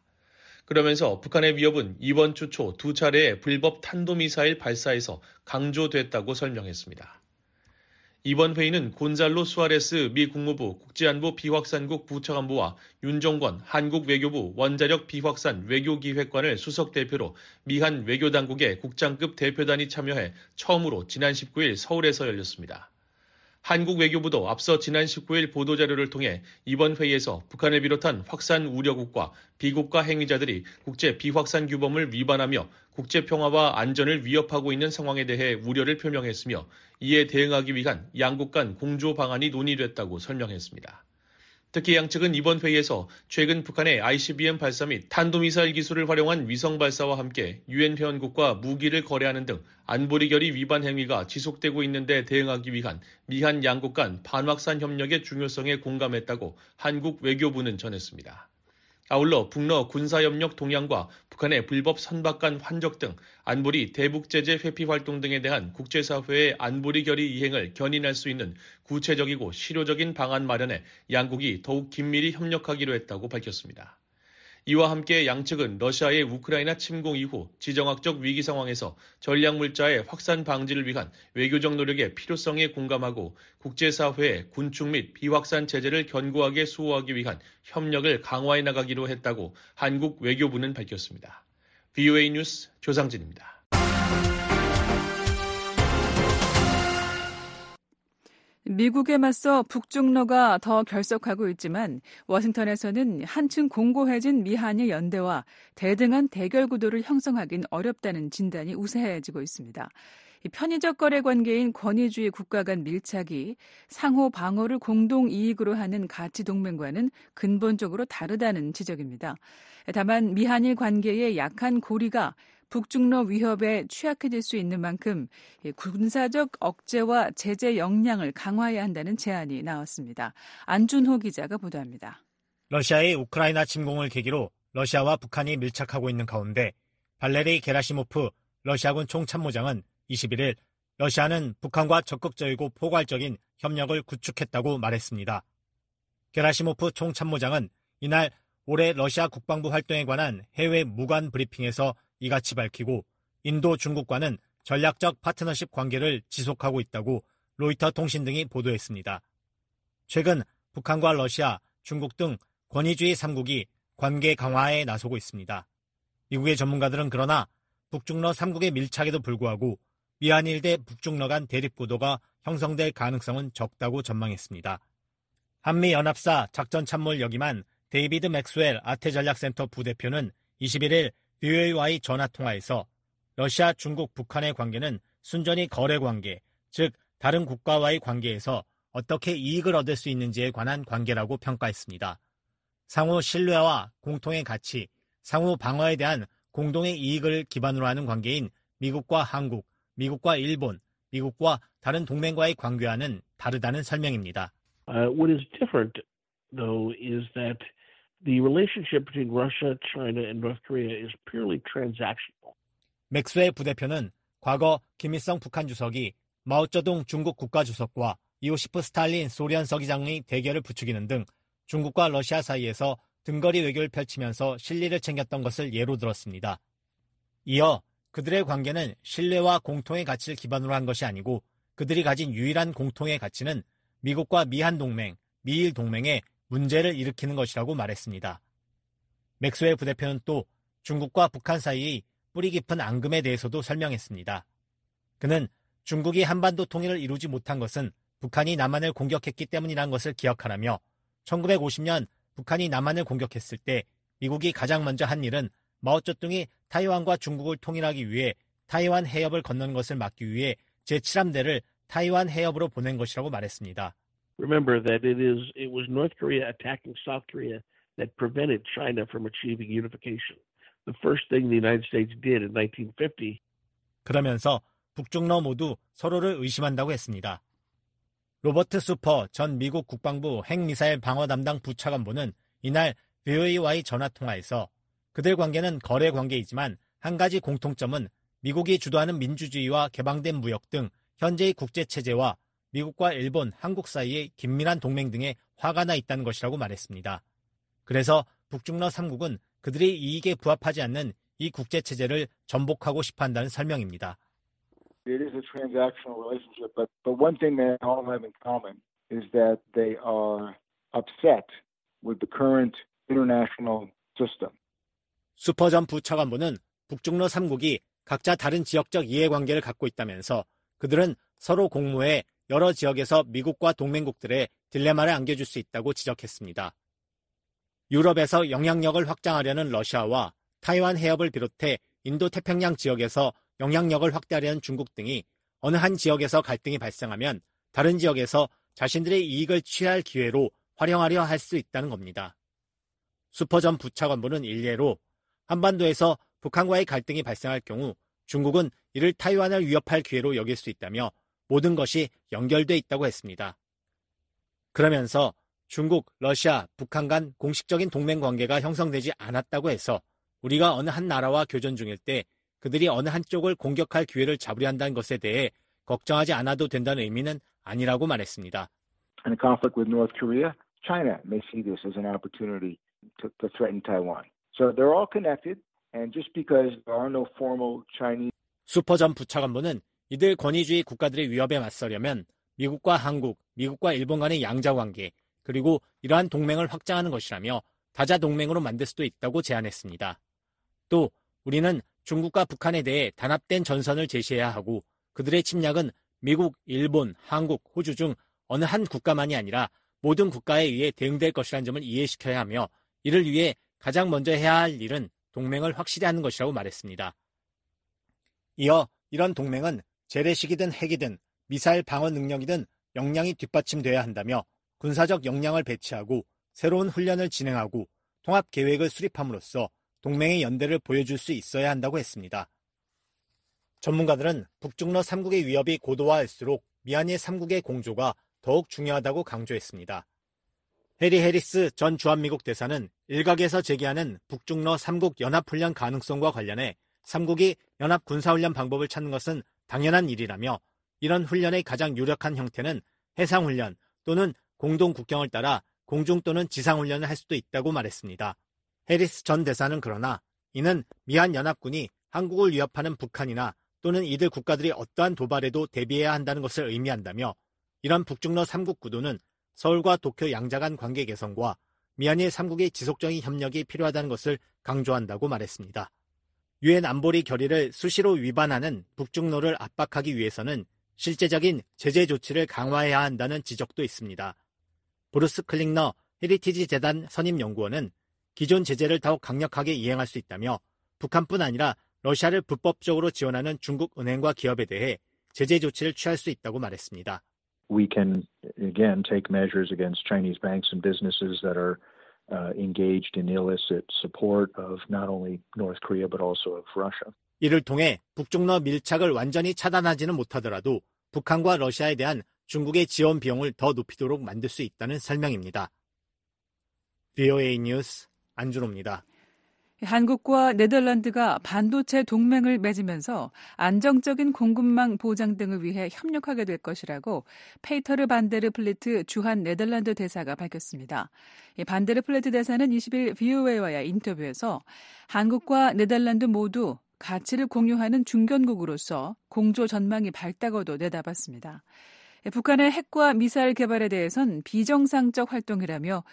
Speaker 7: 그러면서 북한의 위협은 이번 주 초 2차례의 불법 탄도미사일 발사에서 강조됐다고 설명했습니다. 이번 회의는 곤잘로 수아레스 미 국무부 국제안보 비확산국 부차관보와 윤종권 한국 외교부 원자력 비확산 외교기획관을 수석대표로 미한 외교당국의 국장급 대표단이 참여해 처음으로 지난 19일 서울에서 열렸습니다. 한국 외교부도 앞서 지난 19일 보도자료를 통해 이번 회의에서 북한을 비롯한 확산 우려국과 비국가 행위자들이 국제 비확산 규범을 위반하며 국제평화와 안전을 위협하고 있는 상황에 대해 우려를 표명했으며 이에 대응하기 위한 양국 간 공조 방안이 논의됐다고 설명했습니다. 특히 양측은 이번 회의에서 최근 북한의 ICBM 발사 및 탄도미사일 기술을 활용한 위성 발사와 함께 유엔 회원국과 무기를 거래하는 등 안보리 결의 위반 행위가 지속되고 있는 데 대응하기 위한 미한 양국 간 반확산 협력의 중요성에 공감했다고 한국 외교부는 전했습니다. 아울러 북러 군사협력 동향과 북한의 불법 선박간 환적 등 안보리 대북제재 회피 활동 등에 대한 국제사회의 안보리 결의 이행을 견인할 수 있는 구체적이고 실효적인 방안 마련에 양국이 더욱 긴밀히 협력하기로 했다고 밝혔습니다. 이와 함께 양측은 러시아의 우크라이나 침공 이후 지정학적 위기 상황에서 전략물자의 확산 방지를 위한 외교적 노력의 필요성에 공감하고 국제사회의 군축 및 비확산 제재를 견고하게 수호하기 위한 협력을 강화해 나가기로 했다고 한국 외교부는 밝혔습니다. VOA 뉴스 조상진입니다.
Speaker 6: 미국에 맞서 북중러가 더 결속하고 있지만 워싱턴에서는 한층 공고해진 미한일 연대와 대등한 대결 구도를 형성하긴 어렵다는 진단이 우세해지고 있습니다. 편의적 거래 관계인 권위주의 국가 간 밀착이 상호 방어를 공동 이익으로 하는 가치 동맹과는 근본적으로 다르다는 지적입니다. 다만 미한일 관계의 약한 고리가 북중러 위협에 취약해질 수 있는 만큼 군사적 억제와 제재 역량을 강화해야 한다는 제안이 나왔습니다. 안준호 기자가 보도합니다.
Speaker 12: 러시아의 우크라이나 침공을 계기로 러시아와 북한이 밀착하고 있는 가운데 발레리 게라시모프 러시아군 총참모장은 21일 러시아는 북한과 적극적이고 포괄적인 협력을 구축했다고 말했습니다. 게라시모프 총참모장은 이날 올해 러시아 국방부 활동에 관한 해외 무관 브리핑에서 이같이 밝히고 인도 중국과는 전략적 파트너십 관계를 지속하고 있다고 로이터 통신 등이 보도했습니다. 최근 북한과 러시아, 중국 등 권위주의 3국이 관계 강화에 나서고 있습니다. 미국의 전문가들은 그러나 북중러 3국의 밀착에도 불구하고 미한일 대 북중러 간 대립구도가 형성될 가능성은 적다고 전망했습니다. 한미연합사 작전참모를 역임한 데이비드 맥스웰 아태전략센터 부대표는 21일 VOA와의 전화통화에서 러시아, 중국, 북한의 관계는 순전히 거래관계, 즉 다른 국가와의 관계에서 어떻게 이익을 얻을 수 있는지에 관한 관계라고 평가했습니다. 상호 신뢰와 공통의 가치, 상호 방어에 대한 공동의 이익을 기반으로 하는 관계인 미국과 한국, 미국과 일본, 미국과 다른 동맹과의 관계와는 다르다는 설명입니다.
Speaker 13: What is different, though, is that the relationship between Russia, China, and North Korea is purely transactional.
Speaker 12: 맥스웰 부대표는 과거 김일성 북한 주석이 마오쩌둥 중국 국가주석과 이오시프 스탈린 소련 서기장의 대결을 부추기는 등 중국과 러시아 사이에서 등거리 외교를 펼치면서 실리를 챙겼던 것을 예로 들었습니다. 이어 그들의 관계는 신뢰와 공통의 가치를 기반으로 한 것이 아니고 그들이 가진 유일한 공통의 가치는 미국과 미한 동맹, 미일 동맹에 문제를 일으키는 것이라고 말했습니다. 맥스웰 부대표는 또 중국과 북한 사이의 뿌리 깊은 앙금에 대해서도 설명했습니다. 그는 중국이 한반도 통일을 이루지 못한 것은 북한이 남한을 공격했기 때문이라는 것을 기억하라며 1950년 북한이 남한을 공격했을 때 미국이 가장 먼저 한 일은 마오쩌둥이 타이완과 중국을 통일하기 위해 타이완 해협을 건너는 것을 막기 위해 제7함대를 타이완 해협으로 보낸 것이라고 말했습니다.
Speaker 13: Remember that it was North Korea attacking South Korea that prevented China from achieving unification. The first thing the United States did in 1950.
Speaker 12: 그러면서 북중러 모두 서로를 의심한다고 했습니다. 로버트 수퍼 전 미국 국방부 핵미사일 방어 담당 부차관보는 이날 VOA와의 전화통화에서 그들 관계는 거래 관계이지만 한 가지 공통점은 미국이 주도하는 민주주의와 개방된 무역 등 현재의 국제체제와 미국과 일본, 한국 사이의 긴밀한 동맹 등에 화가 나 있다는 것이라고 말했습니다. 그래서 북중러 3국은 그들의 이익에 부합하지 않는 이 국제체제를 전복하고 싶어 한다는 설명입니다.
Speaker 14: It is a transactional relationship, but one thing they all have in common is that they are upset with the current international system.
Speaker 12: 수퍼 전 부차관보는 북중러 3국이 각자 다른 지역적 이해관계를 갖고 있다면서 그들은 서로 공모해 여러 지역에서 미국과 동맹국들의 딜레마를 안겨줄 수 있다고 지적했습니다. 유럽에서 영향력을 확장하려는 러시아와 타이완 해협을 비롯해 인도태평양 지역에서 영향력을 확대하려는 중국 등이 어느 한 지역에서 갈등이 발생하면 다른 지역에서 자신들의 이익을 취할 기회로 활용하려 할 수 있다는 겁니다. 수퍼 전 부차관보는 일례로 한반도에서 북한과의 갈등이 발생할 경우 중국은 이를 타이완을 위협할 기회로 여길 수 있다며 모든 것이 연결돼 있다고 했습니다. 그러면서 중국, 러시아, 북한 간 공식적인 동맹 관계가 형성되지 않았다고 해서 우리가 어느 한 나라와 교전 중일 때 그들이 어느 한쪽을 공격할 기회를 잡으려 한다는 것에 대해 걱정하지 않아도 된다는 의미는 아니라고 말했습니다.
Speaker 14: In a conflict with North Korea, China may see this as an opportunity to threaten Taiwan. So they're all connected, and just because there are no formal Chinese
Speaker 12: 수퍼 전 부차관보는 이들 권위주의 국가들의 위협에 맞서려면 미국과 한국, 미국과 일본 간의 양자관계, 그리고 이러한 동맹을 확장하는 것이라며 다자동맹으로 만들 수도 있다고 제안했습니다. 또 우리는 중국과 북한에 대해 단합된 전선을 제시해야 하고 그들의 침략은 미국, 일본, 한국, 호주 중 어느 한 국가만이 아니라 모든 국가에 의해 대응될 것이라는 점을 이해시켜야 하며 이를 위해 가장 먼저 해야 할 일은 동맹을 확실히 하는 것이라고 말했습니다. 이어 이런 동맹은 재래식이든 핵이든 미사일 방어 능력이든 역량이 뒷받침돼야 한다며 군사적 역량을 배치하고 새로운 훈련을 진행하고 통합 계획을 수립함으로써 동맹의 연대를 보여줄 수 있어야 한다고 했습니다. 전문가들은 북중러 3국의 위협이 고도화할수록 미한일 3국의 공조가 더욱 중요하다고 강조했습니다. 해리 해리스 전 주한미국 대사는 일각에서 제기하는 북중러 3국 연합훈련 가능성과 관련해 3국이 연합 군사훈련 방법을 찾는 것은 당연한 일이라며 이런 훈련의 가장 유력한 형태는 해상훈련 또는 공동국경을 따라 공중 또는 지상훈련을 할 수도 있다고 말했습니다. 해리스 전 대사는 그러나 이는 미한연합군이 한국을 위협하는 북한이나 또는 이들 국가들이 어떠한 도발에도 대비해야 한다는 것을 의미한다며 이런 북중러 3국 구도는 서울과 도쿄 양자 간 관계 개선과 미한일 3국의 지속적인 협력이 필요하다는 것을 강조한다고 말했습니다. 유엔 안보리 결의를 수시로 위반하는 북중러를 압박하기 위해서는 실제적인 제재 조치를 강화해야 한다는 지적도 있습니다. 브루스 클링너 헤리티지 재단 선임연구원은 기존 제재를 더욱 강력하게 이행할 수 있다며 북한뿐 아니라 러시아를 불법적으로 지원하는 중국 은행과 기업에 대해 제재 조치를 취할 수 있다고 말했습니다.
Speaker 15: We can again take measures against Chinese banks and businesses that are engaged in illicit support of not only North Korea but also of Russia.
Speaker 12: 이를 통해 북중러 밀착을 완전히 차단하지는 못하더라도 북한과 러시아에 대한 중국의 지원 비용을 더 높이도록 만들 수 있다는 설명입니다. VOA 뉴스 안준호입니다.
Speaker 6: 한국과 네덜란드가 반도체 동맹을 맺으면서 안정적인 공급망 보장 등을 위해 협력하게 될 것이라고 페이터르 반데르 플리트 주한 네덜란드 대사가 밝혔습니다. 반데르 플리트 대사는 20일 VOA와의 인터뷰에서 한국과 네덜란드 모두 가치를 공유하는 중견국으로서 공조 전망이 밝다고도 내다봤습니다. 북한의 핵과 미사일 개발에 대해선 비정상적 활동이라며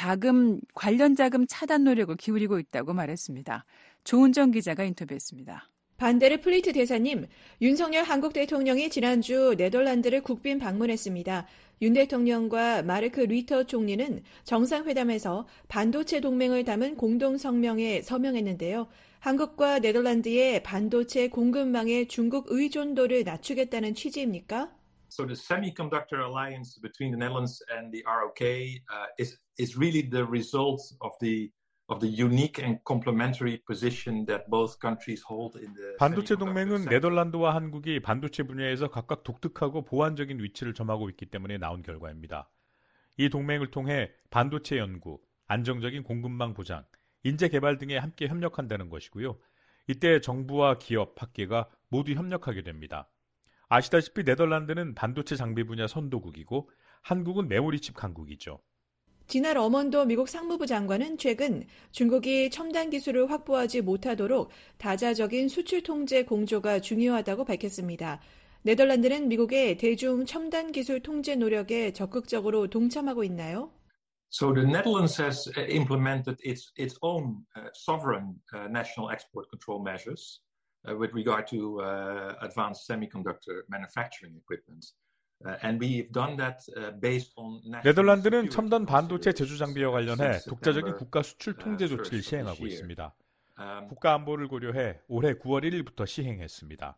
Speaker 6: 관련 자금 차단 노력을 기울이고 있다고 말했습니다. 조은정 기자가 인터뷰했습니다.
Speaker 11: 반데르 플리트 대사님, 윤석열 한국 대통령이 지난주 네덜란드를 국빈 방문했습니다. 윤 대통령과 마르크 리터 총리는 정상회담에서 반도체 동맹을 담은 공동성명에 서명했는데요. 한국과 네덜란드의 반도체 공급망의 중국 의존도를 낮추겠다는 취지입니까?
Speaker 16: So the semiconductor alliance between the Netherlands and the ROK is really the result of the unique and complementary position that both countries hold in the
Speaker 17: 반도체 동맹은 네덜란드와 한국이 반도체 분야에서 각각 독특하고 보완적인 위치를 점하고 있기 때문에 나온 결과입니다. 이 동맹을 통해 반도체 연구, 안정적인 공급망 보장, 인재 개발 등에 함께 협력한다는 것이고요. 이때 정부와 기업, 학계가 모두 협력하게 됩니다. 아시다시피 네덜란드는 반도체 장비 분야 선도국이고 한국은 메모리칩 강국이죠.
Speaker 11: 지나 러먼도 미국 상무부 장관은 최근 중국이 첨단 기술을 확보하지 못하도록 다자적인 수출 통제 공조가 중요하다고 밝혔습니다. 네덜란드는 미국의 대중 첨단 기술 통제 노력에 적극적으로 동참하고 있나요?
Speaker 16: So the Netherlands has implemented its own sovereign national export control measures with regard to advanced semiconductor manufacturing equipment. And we've done that based on
Speaker 17: 네덜란드는 첨단 반도체 제조 장비와 관련해 독자적인 국가 수출 통제 조치를 시행하고 있습니다. 국가 안보를 고려해 올해 9월 1일부터 시행했습니다.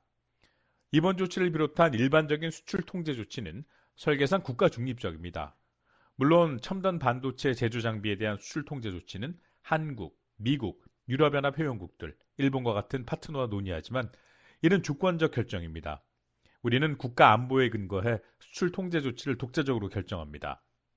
Speaker 17: 이번 조치를 비롯한 일반적인 수출 통제 조치는 설계상 국가 중립적입니다. 물론 첨단 반도체 제조 장비에 대한 수출 통제 조치는 한국, 미국, 유럽연합 회원국들, 일본과 같은 파트너와 논의하지만 이는 주권적 결정입니다. 우리는 국가 안보에 근거해 수출 통제 조치를 독자적으로 결정합니다.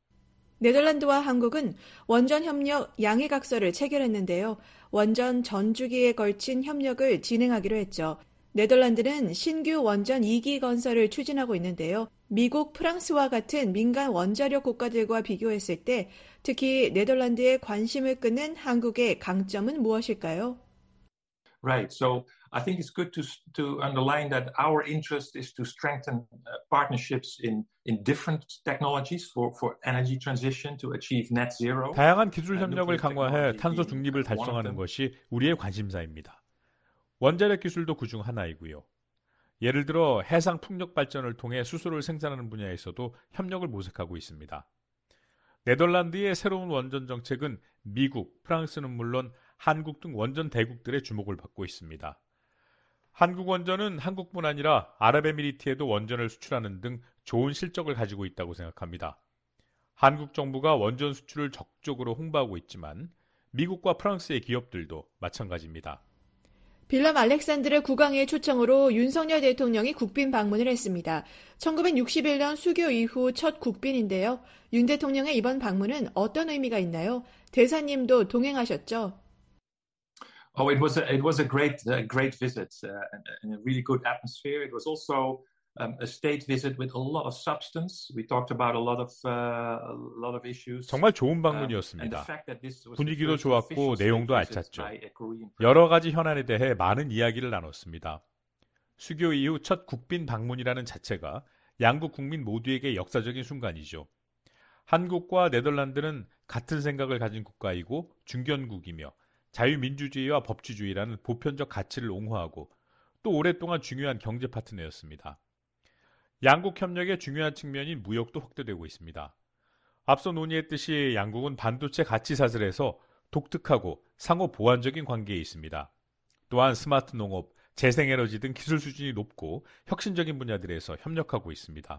Speaker 11: 네덜란드와 한국은 원전 협력 양해각서를 체결했는데요. 원전 전 주기에 걸친 협력을 진행하기로 했죠. 네덜란드는 신규 원전 2기 건설을 추진하고 있는데요. 미국, 프랑스와 같은 민간 원자력 국가들과 비교했을 때 특히 네덜란드의 관심을 끄는 한국의 강점은 무엇일까요?
Speaker 16: Right. So I think it's good to underline that our interest is to strengthen partnerships in different technologies for energy transition to achieve net zero.
Speaker 17: 다양한 기술 협력을 강화해 탄소 중립을 달성하는 것이 우리의 관심사입니다. 원자력 기술도 그중 하나이고요. 예를 들어 해상 풍력 발전을 통해 수소를 생산하는 분야에서도 협력을 모색하고 있습니다. 네덜란드의 새로운 원전 정책은 미국, 프랑스는 물론 한국 등 원전 대국들의 주목을 받고 있습니다. 한국 원전은 한국뿐 아니라 아랍에미리트에도 원전을 수출하는 등 좋은 실적을 가지고 있다고 생각합니다. 한국 정부가 원전 수출을 적극적으로 홍보하고 있지만 미국과 프랑스의 기업들도 마찬가지입니다.
Speaker 11: 빌럼 알렉산드르 국왕의 초청으로 윤석열 대통령이 국빈 방문을 했습니다. 1961년 수교 이후 첫 국빈인데요. 윤 대통령의 이번 방문은 어떤 의미가 있나요? 대사님도 동행하셨죠?
Speaker 16: Oh, it was a great visit and a really good atmosphere. It was also a state visit with a lot of substance. We talked about a lot of issues.
Speaker 17: 정말 좋은 방문이었습니다. 분위기도 좋았고 내용도 알찼죠. 여러 가지 현안에 대해 많은 이야기를 나눴습니다. 수교 이후 첫 국빈 방문이라는 자체가 양국 국민 모두에게 역사적인 순간이죠. 한국과 네덜란드는 같은 생각을 가진 국가이고 중견국이며 자유민주주의와 법치주의라는 보편적 가치를 옹호하고 또 오랫동안 중요한 경제 파트너였습니다. 양국 협력의 중요한 측면인 무역도 확대되고 있습니다. 앞서 논의했듯이 양국은 반도체 가치 사슬에서 독특하고 상호 보완적인 관계에 있습니다. 또한 스마트 농업, 재생에너지 등 기술 수준이 높고 혁신적인 분야들에서 협력하고 있습니다.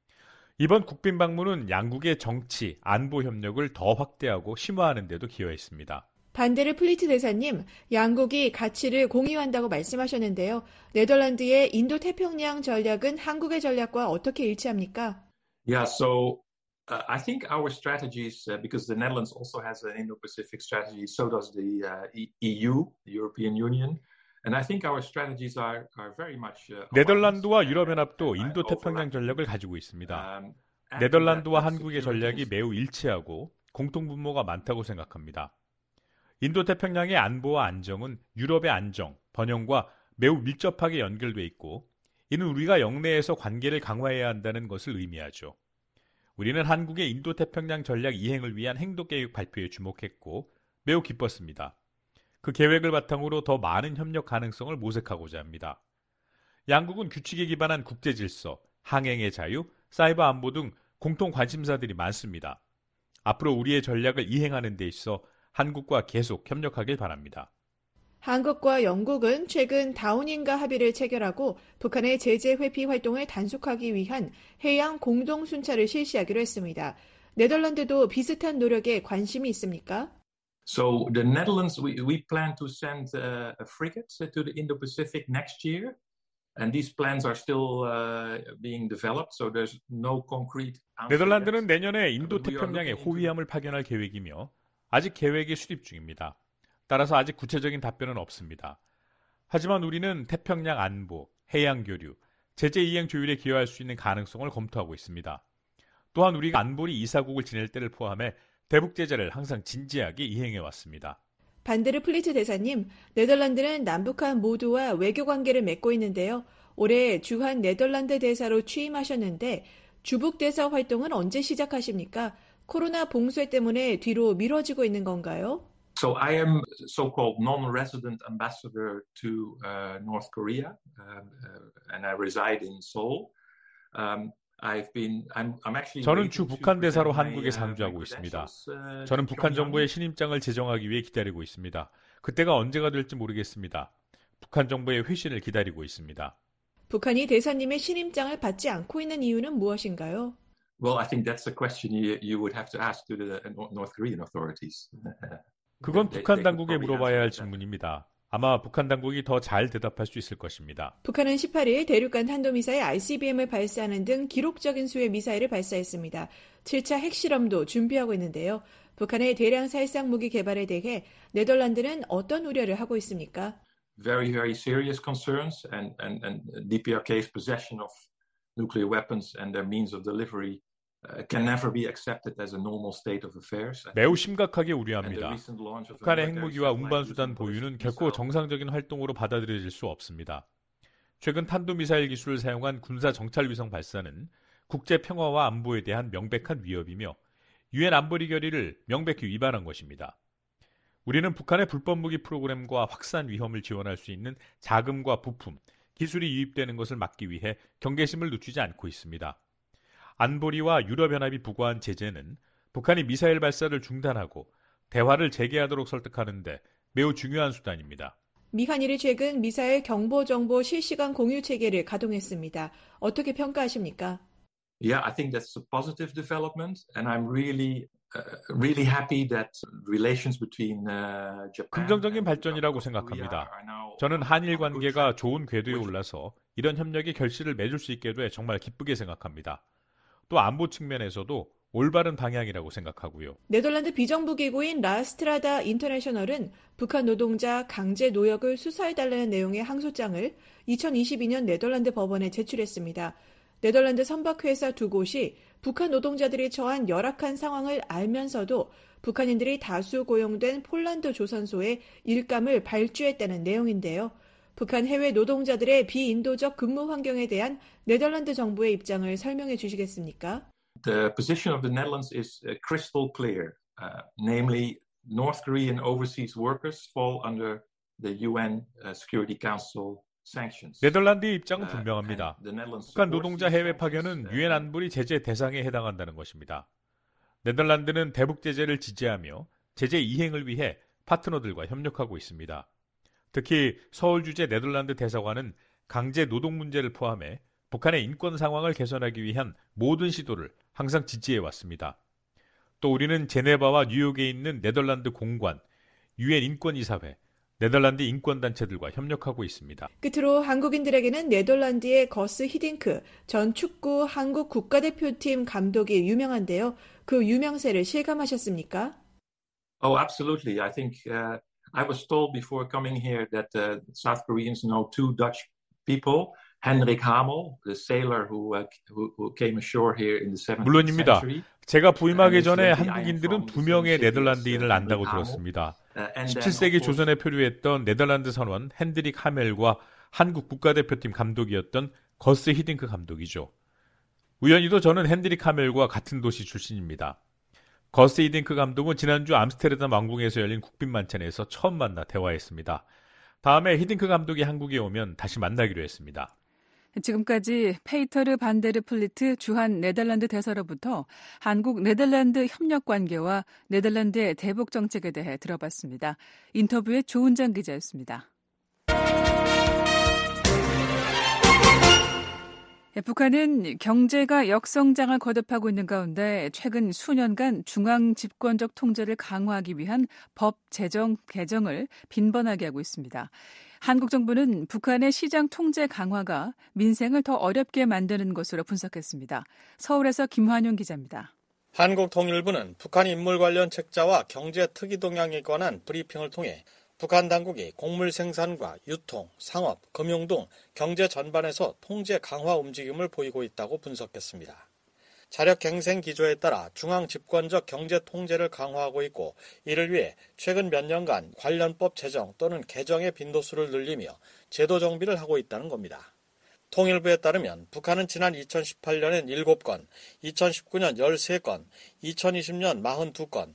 Speaker 17: 이번 국빈 방문은 양국의 정치, 안보 협력을 더 확대하고 심화하는 데도 기여했습니다.
Speaker 11: 반데르 플리트 대사님, 양국이 가치를 공유한다고 말씀하셨는데요. 네덜란드의 인도태평양 전략은 한국의 전략과 어떻게 일치합니까?
Speaker 16: Yeah, so I think our strategies, because the Netherlands also has an Indo-Pacific strategy, so does the EU, the European Union. And I think our strategies are very much.
Speaker 17: 네덜란드와 유럽연합도 인도태평양 전략을 가지고 있습니다. 네덜란드와 한국의 전략이 매우 일치하고 공통분모가 많다고 생각합니다. 인도태평양의 안보와 안정은 유럽의 안정, 번영과 매우 밀접하게 연결돼 있고 이는 우리가 영내에서 관계를 강화해야 한다는 것을 의미하죠. 우리는 한국의 인도태평양 전략 이행을 위한 행동계획 발표에 주목했고 매우 기뻤습니다. 그 계획을 바탕으로 더 많은 협력 가능성을 모색하고자 합니다. 양국은 규칙에 기반한 국제질서, 항행의 자유, 사이버 안보 등 공통 관심사들이 많습니다. 앞으로 우리의 전략을 이행하는 데 있어 한국과 계속 협력하길 바랍니다.
Speaker 11: 한국과 영국은 최근 다운인가 합의를 체결하고 북한의 제재 회피 활동을 단속하기 위한 해양 공동 순찰을 실시하기로 했습니다. 네덜란드도 비슷한 노력에 관심이 있습니까?
Speaker 16: So the Netherlands, we plan to send a frigate to the Indo-Pacific next year. And these plans are still being developed, so there's no concrete answer.
Speaker 17: 네덜란드는 내년에 인도태평양에 호위함을 파견할 계획이며 아직 계획이 수립 중입니다. 따라서 아직 구체적인 답변은 없습니다. 하지만 우리는 태평양 안보, 해양 교류, 제재 이행 조율에 기여할 수 있는 가능성을 검토하고 있습니다. 또한 우리가 안보리 이사국을 지낼 때를 포함해 대북 제재를 항상 진지하게 이행해 왔습니다.
Speaker 11: 반데르 플리트 대사님, 네덜란드는 남북한 모두와 외교 관계를 맺고 있는데요. 올해 주한 네덜란드 대사로 취임하셨는데 주북 대사 활동은 언제 시작하십니까? 코로나 봉쇄 때문에 뒤로 미뤄지고 있는 건가요?
Speaker 16: So I am so-called non-resident ambassador to North Korea, and I reside in Seoul.
Speaker 17: 저는 주 북한 대사로 한국에 상주하고 있습니다. 저는 북한 정부의 신임장을 제정하기 위해 기다리고 있습니다. 그때가 언제가 될지 모르겠습니다. 북한 정부의 회신을 기다리고 있습니다.
Speaker 11: 북한이 대사님의 신임장을 받지 않고 있는 이유는 무엇인가요?
Speaker 16: Well, I think that's a question you would have to ask to the North Korean authorities.
Speaker 17: 그건 북한 당국에 물어봐야 할 질문입니다. 아마 북한 당국이 더 잘 대답할 수 있을 것입니다.
Speaker 11: 북한은 18일 대륙간 탄도미사일 ICBM을 발사하는 등 기록적인 수의 미사일을 발사했습니다. 7차 핵실험도 준비하고 있는데요. 북한의 대량 살상 무기 개발에 대해 네덜란드는 어떤 우려를 하고 있습니까?
Speaker 16: Very, very serious concerns, and DPRK's possession of nuclear weapons and their means of delivery can never be accepted as a normal state of affairs.
Speaker 17: 매우 심각하게 우려합니다. 북한의 핵무기와 운반수단 보유는 결코 정상적인 활동으로 받아들여질 수 없습니다. 최근 탄도미사일 기술을 사용한 군사 정찰위성 발사는 국제 평화와 안보에 대한 명백한 위협이며 유엔 안보리 결의를 명백히 위반한 것입니다. 우리는 북한의 불법 무기 프로그램과 확산 위험을 지원할 수 있는 자금과 부품, 기술이 유입되는 것을 막기 위해 경계심을 늦추지 않고 있습니다. 안보리와 유럽연합이 부과한 제재는 북한이 미사일 발사를 중단하고 대화를 재개하도록 설득하는 데 매우 중요한 수단입니다.
Speaker 11: 미 한일이 최근 미사일 경보 정보 실시간 공유 체계를 가동했습니다. 어떻게 평가하십니까?
Speaker 16: Yeah, I think that's a positive development, and I'm really happy that relations between Japan.
Speaker 17: 긍정적인 발전이라고 생각합니다. 저는 한일 관계가 좋은 궤도에 올라서 이런 협력이 결실을 맺을 수 있게 돼 정말 기쁘게 생각합니다. 또 안보 측면에서도 올바른 방향이라고 생각하고요.
Speaker 11: 네덜란드 비정부기구인 라스트라다 인터내셔널은 북한 노동자 강제 노역을 수사해달라는 내용의 항소장을 2022년 네덜란드 법원에 제출했습니다. 네덜란드 선박회사 두 곳이 북한 노동자들이 처한 열악한 상황을 알면서도 북한인들이 다수 고용된 폴란드 조선소에 일감을 발주했다는 내용인데요. 북한 해외 노동자들의 비인도적 근무 환경에 대한 네덜란드 정부의 입장을 설명해 주시겠습니까?
Speaker 16: The position of the Netherlands is crystal clear. Namely, North Korean overseas workers fall under the UN Security Council sanctions.
Speaker 17: 네덜란드의 입장은 분명합니다. 북한 노동자 해외 파견은 유엔 안보리 제재 대상에 해당한다는 것입니다. 네덜란드는 대북 제재를 지지하며 제재 이행을 위해 파트너들과 협력하고 있습니다. 특히 서울 주재 네덜란드 대사관은 강제 노동 문제를 포함해 북한의 인권 상황을 개선하기 위한 모든 시도를 항상 지지해 왔습니다. 또 우리는 제네바와 뉴욕에 있는 네덜란드 공관, 유엔 인권이사회, 네덜란드 인권단체들과 협력하고 있습니다.
Speaker 11: 끝으로 한국인들에게는 네덜란드의 거스 히딩크 전 축구 한국 국가대표팀 감독이 유명한데요. 그 유명세를 실감하셨습니까?
Speaker 16: Oh, absolutely. I think I was told before coming here that South Koreans know two Dutch people, Henrik Hamel, the sailor who came ashore here in the 17th
Speaker 17: 물론입니다.
Speaker 16: century.
Speaker 17: 제가 부임하기 전에 한국인들은 두 명의 네덜란드인을 안다고 들었습니다. 17세기 조선에 표류했던 네덜란드 선원 핸드릭 하멜과 한국 국가대표팀 감독이었던 거스 히딩크 감독이죠. 우연히도 저는 핸드릭 하멜과 같은 도시 출신입니다. 거스 히딩크 감독은 지난주 암스테르담 왕궁에서 열린 국빈 만찬에서 처음 만나 대화했습니다. 다음에 히딩크 감독이 한국에 오면 다시 만나기로 했습니다.
Speaker 6: 지금까지 페이터르 반데르 플리트 주한 네덜란드 대사로부터 한국 네덜란드 협력 관계와 네덜란드의 대북 정책에 대해 들어봤습니다. 인터뷰의 조은정 기자였습니다. 북한은 경제가 역성장을 거듭하고 있는 가운데 최근 수년간 중앙 집권적 통제를 강화하기 위한 법 제정 개정을 빈번하게 하고 있습니다. 한국 정부는 북한의 시장 통제 강화가 민생을 더 어렵게 만드는 것으로 분석했습니다. 서울에서 김환용 기자입니다.
Speaker 18: 한국통일부는 북한 인물 관련 책자와 경제 특이 동향에 관한 브리핑을 통해 북한 당국이 곡물 생산과 유통, 상업, 금융 등 경제 전반에서 통제 강화 움직임을 보이고 있다고 분석했습니다. 자력 갱생 기조에 따라 중앙 집권적 경제 통제를 강화하고 있고 이를 위해 최근 몇 년간 관련법 제정 또는 개정의 빈도수를 늘리며 제도 정비를 하고 있다는 겁니다. 통일부에 따르면 북한은 지난 2018년엔 7건, 2019년 13건, 2020년 42건,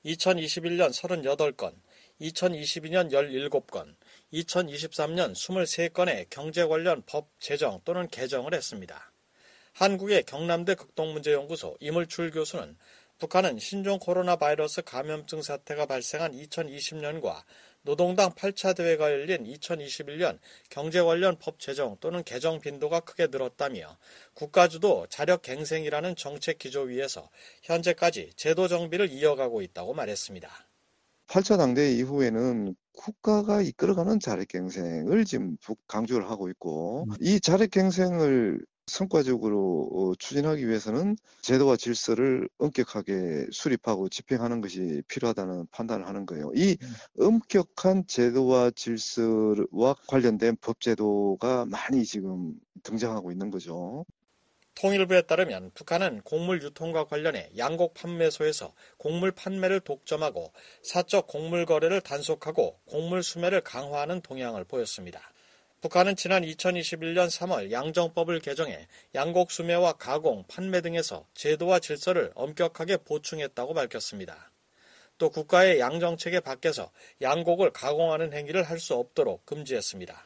Speaker 18: 2021년 38건, 2022년 17건, 2023년 23건의 경제 관련 법 제정 또는 개정을 했습니다. 한국의 경남대 극동문제연구소 이물출 교수는 북한은 신종 코로나 바이러스 감염증 사태가 발생한 2020년과 노동당 8차 대회가 열린 2021년 경제 관련 법 제정 또는 개정 빈도가 크게 늘었다며 국가주도 자력갱생이라는 정책 기조 위에서 현재까지 제도 정비를 이어가고 있다고 말했습니다.
Speaker 19: 8차 당대회 이후에는 국가가 이끌어가는 자력갱생을 지금 강조를 하고 있고 이 자력갱생을 성과적으로 추진하기 위해서는 제도와 질서를 엄격하게 수립하고 집행하는 것이 필요하다는 판단을 하는 거예요. 이 엄격한 제도와 질서와 관련된 법제도가 많이 지금 등장하고 있는 거죠.
Speaker 18: 통일부에 따르면 북한은 곡물 유통과 관련해 양곡 판매소에서 곡물 판매를 독점하고 사적 곡물 거래를 단속하고 곡물 수매를 강화하는 동향을 보였습니다. 북한은 지난 2021년 3월 양정법을 개정해 양곡 수매와 가공, 판매 등에서 제도와 질서를 엄격하게 보충했다고 밝혔습니다. 또 국가의 양정체계 밖에서 양곡을 가공하는 행위를 할 수 없도록 금지했습니다.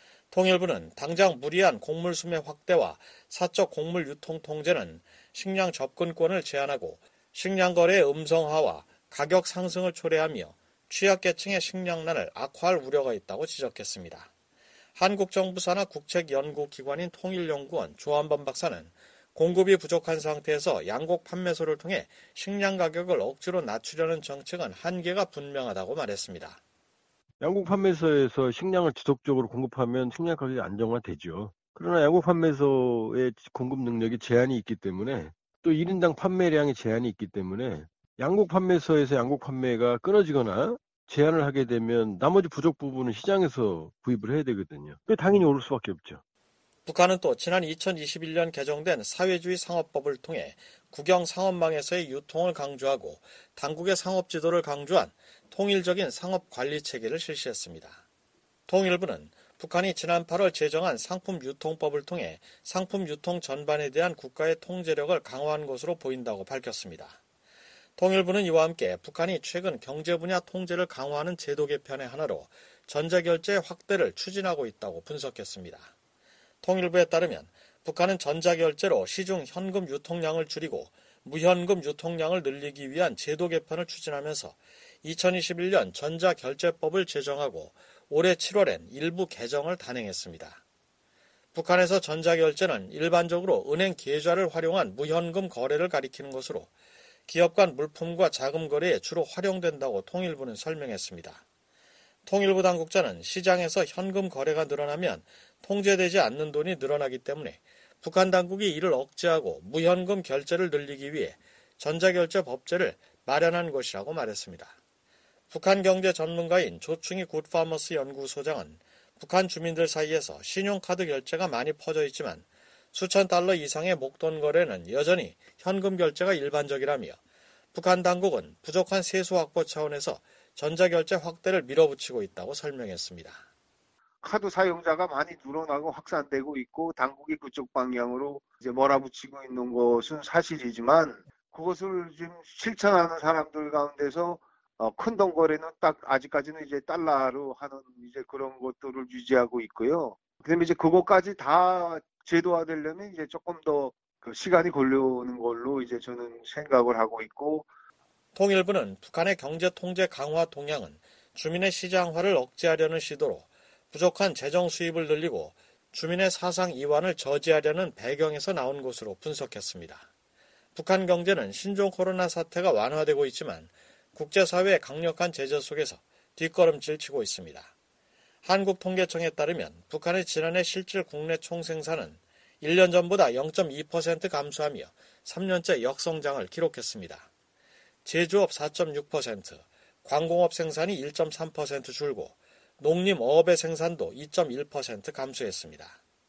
Speaker 18: 통일부는 당장 무리한 곡물 수매 확대와 사적 곡물 유통 통제는 식량 접근권을 제한하고 식량 거래의 음성화와 가격 상승을 초래하며 취약계층의 식량난을 악화할 우려가 있다고 지적했습니다. 한국 정부 산하 국책연구기관인 통일연구원 조한범 박사는 공급이 부족한 상태에서 양곡 판매소를 통해 식량 가격을 억지로 낮추려는 정책은 한계가 분명하다고 말했습니다.
Speaker 20: 양곡 판매소에서 식량을 지속적으로 공급하면 식량 가격이 안정화되죠. 그러나 양곡 판매소의 공급 능력이 제한이 있기 때문에 또 1인당 판매량이 제한이 있기 때문에 양곡 판매소에서 양곡 판매가 끊어지거나 제한을 하게 되면 나머지 부족 부분은 시장에서 구입을 해야 되거든요. 당연히 오를 수밖에 없죠.
Speaker 18: 북한은 또 지난 2021년 개정된 사회주의 상업법을 통해 국영 상업망에서의 유통을 강조하고 당국의 상업 지도를 강조한 통일적인 상업 관리 체계를 실시했습니다. 통일부는 북한이 지난 8월 제정한 상품 유통법을 통해 상품 유통 전반에 대한 국가의 통제력을 강화한 것으로 보인다고 밝혔습니다. 통일부는 이와 함께 북한이 최근 경제 분야 통제를 강화하는 제도 개편의 하나로 전자결제 확대를 추진하고 있다고 분석했습니다. 통일부에 따르면 북한은 전자결제로 시중 현금 유통량을 줄이고 무현금 유통량을 늘리기 위한 제도 개편을 추진하면서 2021년 전자결제법을 제정하고 올해 7월엔 일부 개정을 단행했습니다. 북한에서 전자결제는 일반적으로 은행 계좌를 활용한 무현금 거래를 가리키는 것으로 기업 간 물품과 자금 거래에 주로 활용된다고 통일부는 설명했습니다. 통일부 당국자는 시장에서 현금 거래가 늘어나면 통제되지 않는 돈이 늘어나기 때문에 북한 당국이 이를 억제하고 무현금 결제를 늘리기 위해 전자결제 법제를 마련한 것이라고 말했습니다. 북한 경제 전문가인 조충희 굿파머스 연구소장은 북한 주민들 사이에서 신용카드 결제가 많이 퍼져 있지만 수천 달러 이상의 목돈 거래는 여전히 현금 결제가 일반적이라며 북한 당국은 부족한 세수 확보 차원에서 전자결제 확대를 밀어붙이고 있다고 설명했습니다.
Speaker 21: 카드 사용자가 많이 늘어나고 확산되고 있고 당국이 그쪽 방향으로 이제 몰아붙이고 있는 것은 사실이지만 그것을 지금 실천하는 사람들 가운데서 큰 돈 거래는 딱 아직까지는 이제 달러로 하는 이제 그런 것들을 유지하고 있고요. 그다음에 이제 그것까지 다 제도화되려면 이제 조금 더 그 시간이 걸려오는 걸로 이제 저는 생각을 하고 있고.
Speaker 18: 통일부는 북한의 경제 통제 강화 동향은 주민의 시장화를 억제하려는 시도로 부족한 재정 수입을 늘리고 주민의 사상 이완을 저지하려는 배경에서 나온 것으로 분석했습니다. 북한 경제는 신종 코로나 사태가 완화되고 있지만 국제사회의 강력한 제재 속에서 뒷걸음질 치고 있습니다. 한국통계청에 따르면 북한의 지난해 실질 국내 총생산은 1년 전보다 0.2% 감소하며 3년째 역성장을 기록했습니다. 제조업 4.6%, 관공업 생산이 1.3% 줄고 농림어업의 생산도 2.1% 감소했습니다.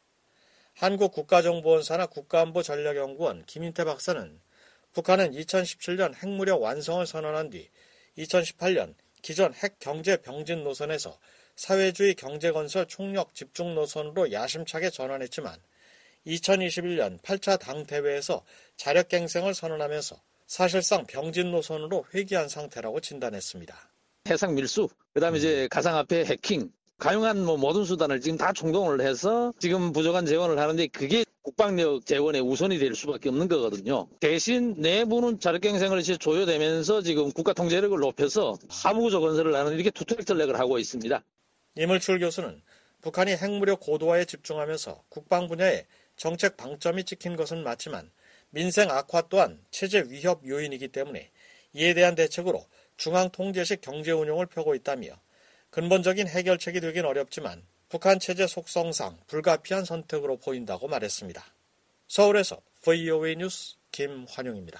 Speaker 18: 한국국가정보원 산하 국가안보전략연구원 김인태 박사는 북한은 2017년 핵무력 완성을 선언한 뒤 2018년 기존 핵경제 병진 노선에서 사회주의 경제건설 총력 집중 노선으로 야심차게 전환했지만 2021년 8차 당대회에서 자력갱생을 선언하면서 사실상 병진 노선으로 회귀한 상태라고 진단했습니다.
Speaker 1: 해상 밀수, 그다음에 이제 가상화폐 해킹, 가용한 모든 수단을 지금 다 총동원을 해서 지금 부족한 재원을 하는데 그게 국방력 재원의 우선이 될 수밖에 없는 거거든요. 대신 내부는 자력갱생을 이제 조여되면서 지금 국가 통제력을 높여서 하부구조 건설을 하는 이렇게 투트랙 전략을 하고 있습니다.
Speaker 18: 이물출 교수는 북한이 핵무력 고도화에 집중하면서 국방 분야에 정책 방점이 찍힌 것은 맞지만 민생 악화 또한 체제 위협 요인이기 때문에 이에 대한 대책으로 중앙 통제식 경제 운용을 펴고 있다며 근본적인 해결책이 되긴 어렵지만 북한 체제 속성상 불가피한 선택으로 보인다고 말했습니다. 서울에서 VOA 뉴스 김환용입니다.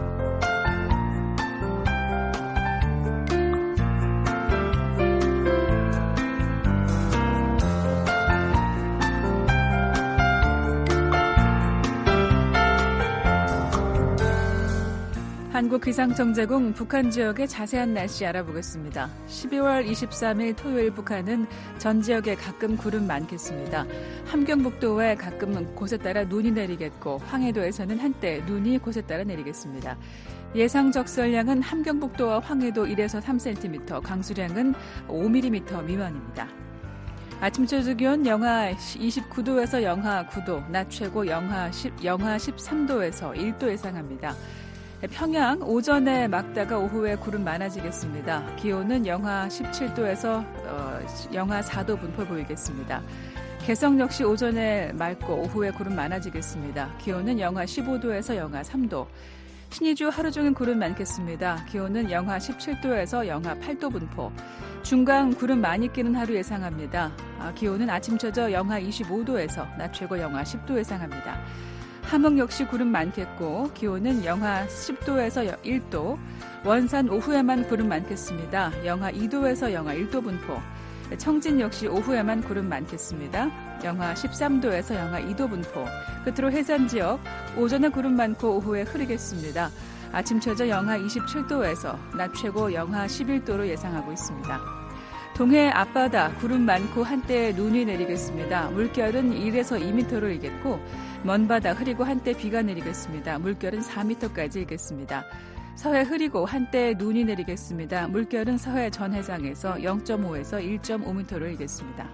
Speaker 6: 한국기상청제공 북한 지역의 자세한 날씨 알아보겠습니다. 12월 23일 토요일 북한은 전 지역에 가끔 구름 많겠습니다. 함경북도에 가끔 곳에 따라 눈이 내리겠고 황해도에서는 한때 눈이 곳에 따라 내리겠습니다. 예상 적설량은 함경북도와 황해도 1에서 3cm, 강수량은 5mm 미만입니다. 아침 최저 기온 영하 29도에서 영하 9도, 낮 최고 영하 13도에서 1도 예상합니다. 평양 오전에 맑다가 오후에 구름 많아지겠습니다. 기온은 영하 17도에서 영하 4도 분포 보이겠습니다. 개성 역시 오전에 맑고 오후에 구름 많아지겠습니다. 기온은 영하 15도에서 영하 3도. 신의주 하루 종일 구름 많겠습니다. 기온은 영하 17도에서 영하 8도 분포. 중강 구름 많이 끼는 하루 예상합니다. 기온은 아침 최저 영하 25도에서 낮 최고 영하 10도 예상합니다. 함흥 역시 구름 많겠고 기온은 영하 10도에서 1도, 원산 오후에만 구름 많겠습니다. 영하 2도에서 영하 1도 분포, 청진 역시 오후에만 구름 많겠습니다. 영하 13도에서 영하 2도 분포, 끝으로 해산 지역 오전에 구름 많고 오후에 흐리겠습니다. 아침 최저 영하 27도에서 낮 최고 영하 11도로 예상하고 있습니다. 동해 앞바다 구름 많고 한때 눈이 내리겠습니다. 물결은 1에서 2m를 일겠고 먼 바다 흐리고 한때 비가 내리겠습니다. 물결은 4m까지 일겠습니다. 서해 흐리고 한때 눈이 내리겠습니다. 물결은 서해 전 해상에서 0.5에서 1.5m를 일겠습니다.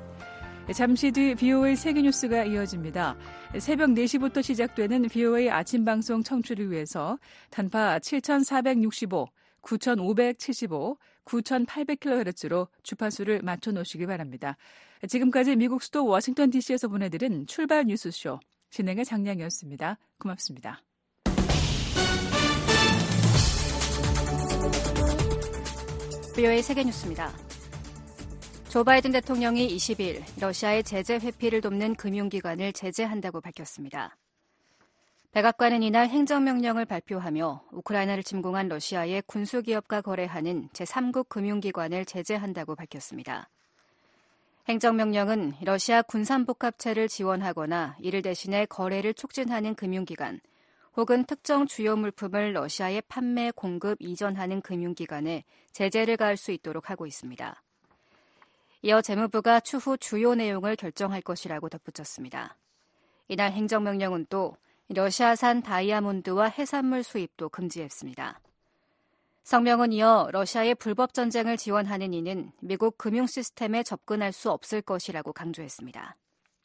Speaker 6: 잠시 뒤 VOA 세계뉴스가 이어집니다. 새벽 4시부터 시작되는 VOA 아침 방송 청취를 위해서 단파 7465, 9575, 9800kHz로 주파수를 맞춰놓으시기 바랍니다. 지금까지 미국 수도 워싱턴 DC에서 보내드린 출발 뉴스쇼 진행의 장량이었습니다. 고맙습니다.
Speaker 4: VOA 세계뉴스입니다. 조 바이든 대통령이 20일 러시아의 제재 회피를 돕는 금융기관을 제재한다고 밝혔습니다. 백악관은 이날 행정명령을 발표하며 우크라이나를 침공한 러시아의 군수기업과 거래하는 제3국 금융기관을 제재한다고 밝혔습니다. 행정명령은 러시아 군산복합체를 지원하거나 이를 대신해 거래를 촉진하는 금융기관 혹은 특정 주요 물품을 러시아에 판매, 공급, 이전하는 금융기관에 제재를 가할 수 있도록 하고 있습니다. 이어 재무부가 추후 주요 내용을 결정할 것이라고 덧붙였습니다. 이날 행정명령은 또 러시아산 다이아몬드와 해산물 수입도 금지했습니다. 성명은 이어 러시아의 불법 전쟁을 지원하는 이는 미국 금융 시스템에 접근할 수 없을 것이라고 강조했습니다.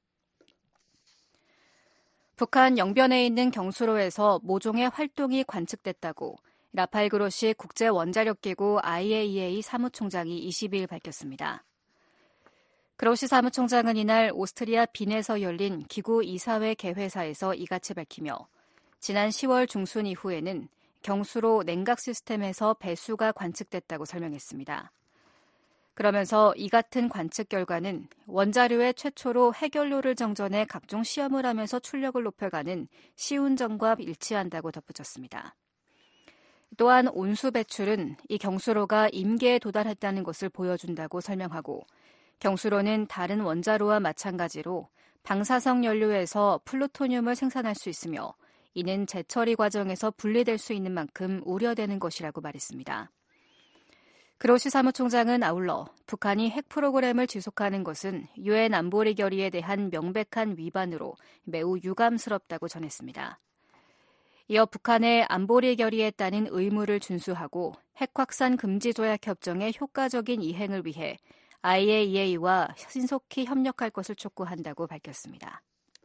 Speaker 4: 북한 영변에 있는 경수로에서 모종의 활동이 관측됐다고 라파엘 그로시 국제원자력기구 IAEA 사무총장이 22일 밝혔습니다. 그로시 사무총장은 이날 오스트리아 빈에서 열린 기구 이사회 개회사에서 이같이 밝히며 지난 10월 중순 이후에는 경수로 냉각 시스템에서 배수가 관측됐다고 설명했습니다. 그러면서 이 같은 관측 결과는 원자료의 최초로 핵연료를 정전해 각종 시험을 하면서 출력을 높여가는 시운전과 일치한다고 덧붙였습니다. 또한 온수 배출은 이 경수로가 임계에 도달했다는 것을 보여준다고 설명하고 경수로는 다른 원자로와 마찬가지로 방사성 연료에서 플루토늄을 생산할 수 있으며 이는 재처리 과정에서 분리될 수 있는 만큼 우려되는 것이라고 말했습니다. 그로시 사무총장은 아울러 북한이 핵 프로그램을 지속하는 것은 유엔 안보리 결의에 대한 명백한 위반으로 매우 유감스럽다고 전했습니다. 이어 북한의 안보리 결의에 따른 의무를 준수하고 핵 확산 금지 조약 협정의 효과적인 이행을 위해 IAEA와 신속히 협력할 것을 촉구한다고 밝혔습니다.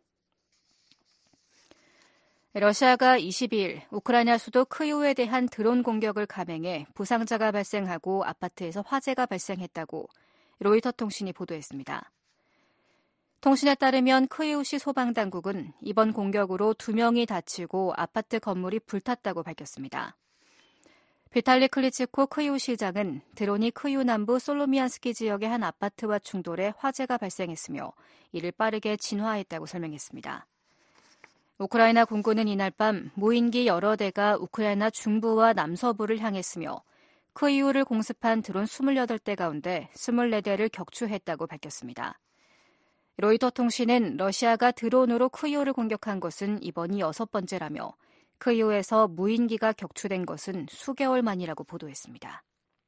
Speaker 4: 러시아가 22일 우크라이나 수도 크이우에 대한 드론 공격을 감행해 부상자가 발생하고 아파트에서 화재가 발생했다고 로이터 통신이 보도했습니다. 통신에 따르면 크이우시 소방당국은 이번 공격으로 2명이 다치고 아파트 건물이 불탔다고 밝혔습니다. 비탈리 클리치코 크이우 시장은 드론이 크이우 남부 솔로미안스키 지역의 한 아파트와 충돌해 화재가 발생했으며 이를 빠르게 진화했다고 설명했습니다. 우크라이나 군군은 이날 밤 무인기 여러 대가 우크라이나 중부와 남서부를 향했으며 크이우를 공습한 드론 28대 가운데 24대를 격추했다고 밝혔습니다. 로이터 통신은 러시아가 드론으로 크이우를 공격한 것은 이번이 6번째라며 크이우에서 무인기가 격추된 것은 수개월 만이라고 보도했습니다.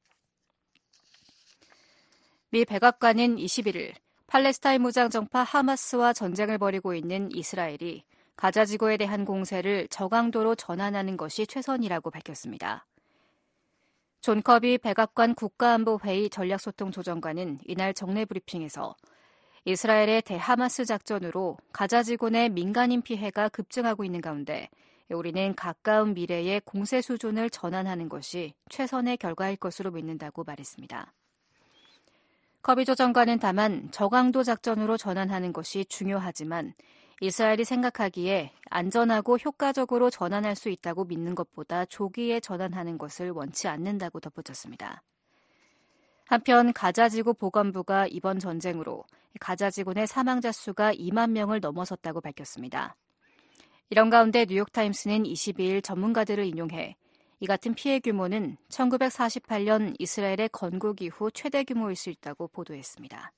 Speaker 4: 미 백악관은 21일 팔레스타인 무장정파 하마스와 전쟁을 벌이고 있는 이스라엘이 가자 지구에 대한 공세를 저강도로 전환하는 것이 최선이라고 밝혔습니다. 존 커비 백악관 국가안보회의 전략소통조정관은 이날 정례 브리핑에서 이스라엘의 대하마스 작전으로 가자 지구 내 민간인 피해가 급증하고 있는 가운데 우리는 가까운 미래의 공세 수준을 전환하는 것이 최선의 결과일 것으로 믿는다고 말했습니다. 커비 조정관은 다만 저강도 작전으로 전환하는 것이 중요하지만 이스라엘이 생각하기에 안전하고 효과적으로 전환할 수 있다고 믿는 것보다 조기에 전환하는 것을 원치 않는다고 덧붙였습니다. 한편 가자지구 보건부가 이번 전쟁으로 가자지구 내 사망자 수가 2만 명을 넘어섰다고 밝혔습니다. 이런 가운데 뉴욕타임스는 22일 전문가들을 인용해 이 같은 피해 규모는 1948년 이스라엘의 건국 이후 최대 규모일 수 있다고 보도했습니다.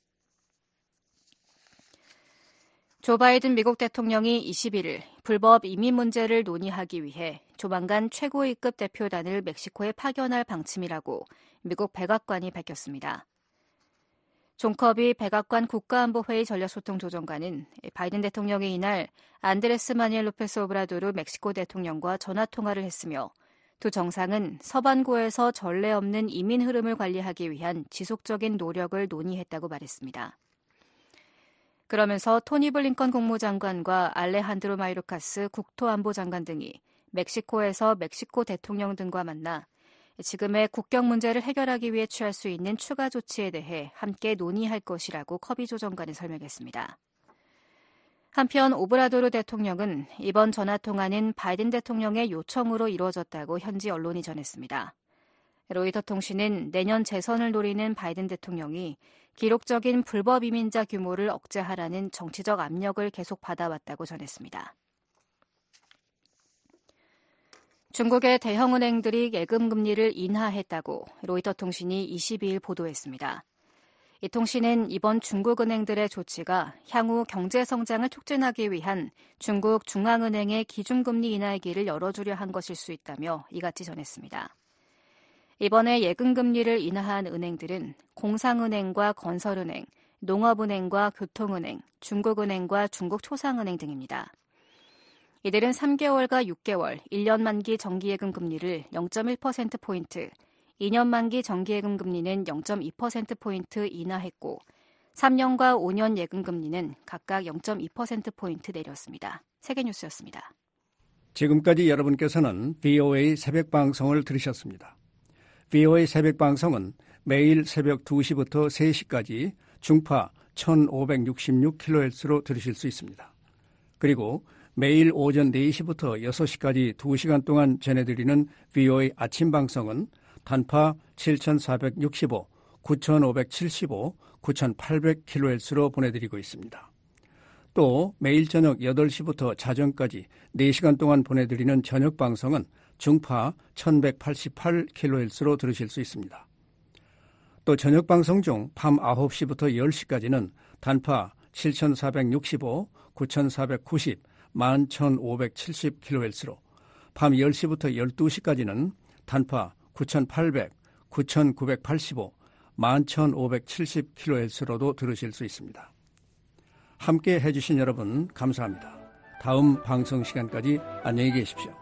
Speaker 4: 조 바이든 미국 대통령이 21일 불법 이민 문제를 논의하기 위해 조만간 최고위급 대표단을 멕시코에 파견할 방침이라고 미국 백악관이 밝혔습니다. 존 커비 백악관 국가안보회의 전략소통조정관은 바이든 대통령이 이날 안드레스 마니엘 로페스 오브라도르 멕시코 대통령과 전화통화를 했으며 두 정상은 서반구에서 전례 없는 이민 흐름을 관리하기 위한 지속적인 노력을 논의했다고 말했습니다. 그러면서 토니 블링컨 국무장관과 알레한드로 마이루카스 국토안보장관 등이 멕시코에서 멕시코 대통령 등과 만나 지금의 국경 문제를 해결하기 위해 취할 수 있는 추가 조치에 대해 함께 논의할 것이라고 커비 조정관은 설명했습니다. 한편 오브라도르 대통령은 이번 전화통화는 바이든 대통령의 요청으로 이루어졌다고 현지 언론이 전했습니다. 로이터 통신은 내년 재선을 노리는 바이든 대통령이 기록적인 불법 이민자 규모를 억제하라는 정치적 압력을 계속 받아왔다고 전했습니다. 중국의 대형은행들이 예금금리를 인하했다고 로이터 통신이 22일 보도했습니다. 이 통신은 이번 중국은행들의 조치가 향후 경제성장을 촉진하기 위한 중국 중앙은행의 기준금리 인하의 길을 열어주려 한 것일 수 있다며 이같이 전했습니다. 이번에 예금금리를 인하한 은행들은 공상은행과 건설은행, 농업은행과 교통은행, 중국은행과 중국초상은행 등입니다. 이들은 3개월과 6개월, 1년 만기 정기예금 금리를 0.1%포인트, 2년 만기 정기예금 금리는 0.2%포인트 인하했고 3년과 5년 예금 금리는 각각 0.2%포인트 내렸습니다. 세계뉴스였습니다.
Speaker 3: 지금까지 여러분께서는 VOA 새벽방송을 들으셨습니다. VOA 새벽방송은 매일 새벽 2시부터 3시까지 중파 1566kHz로 들으실 수 있습니다. 그리고 매일 오전 4시부터 6시까지 2시간 동안 전해드리는 VOA 아침 방송은 단파 7465, 9575, 9800kHz로 보내드리고 있습니다. 또 매일 저녁 8시부터 자정까지 4시간 동안 보내드리는 저녁 방송은 중파 1188kHz로 들으실 수 있습니다. 또 저녁 방송 중 밤 9시부터 10시까지는 단파 7465, 9490, 11570kHz로 밤 10시부터 12시까지는 단파 9800, 9,985, 11,570kHz로도 들으실 수 있습니다. 함께 해주신 여러분 감사합니다. 다음 방송 시간까지 안녕히 계십시오.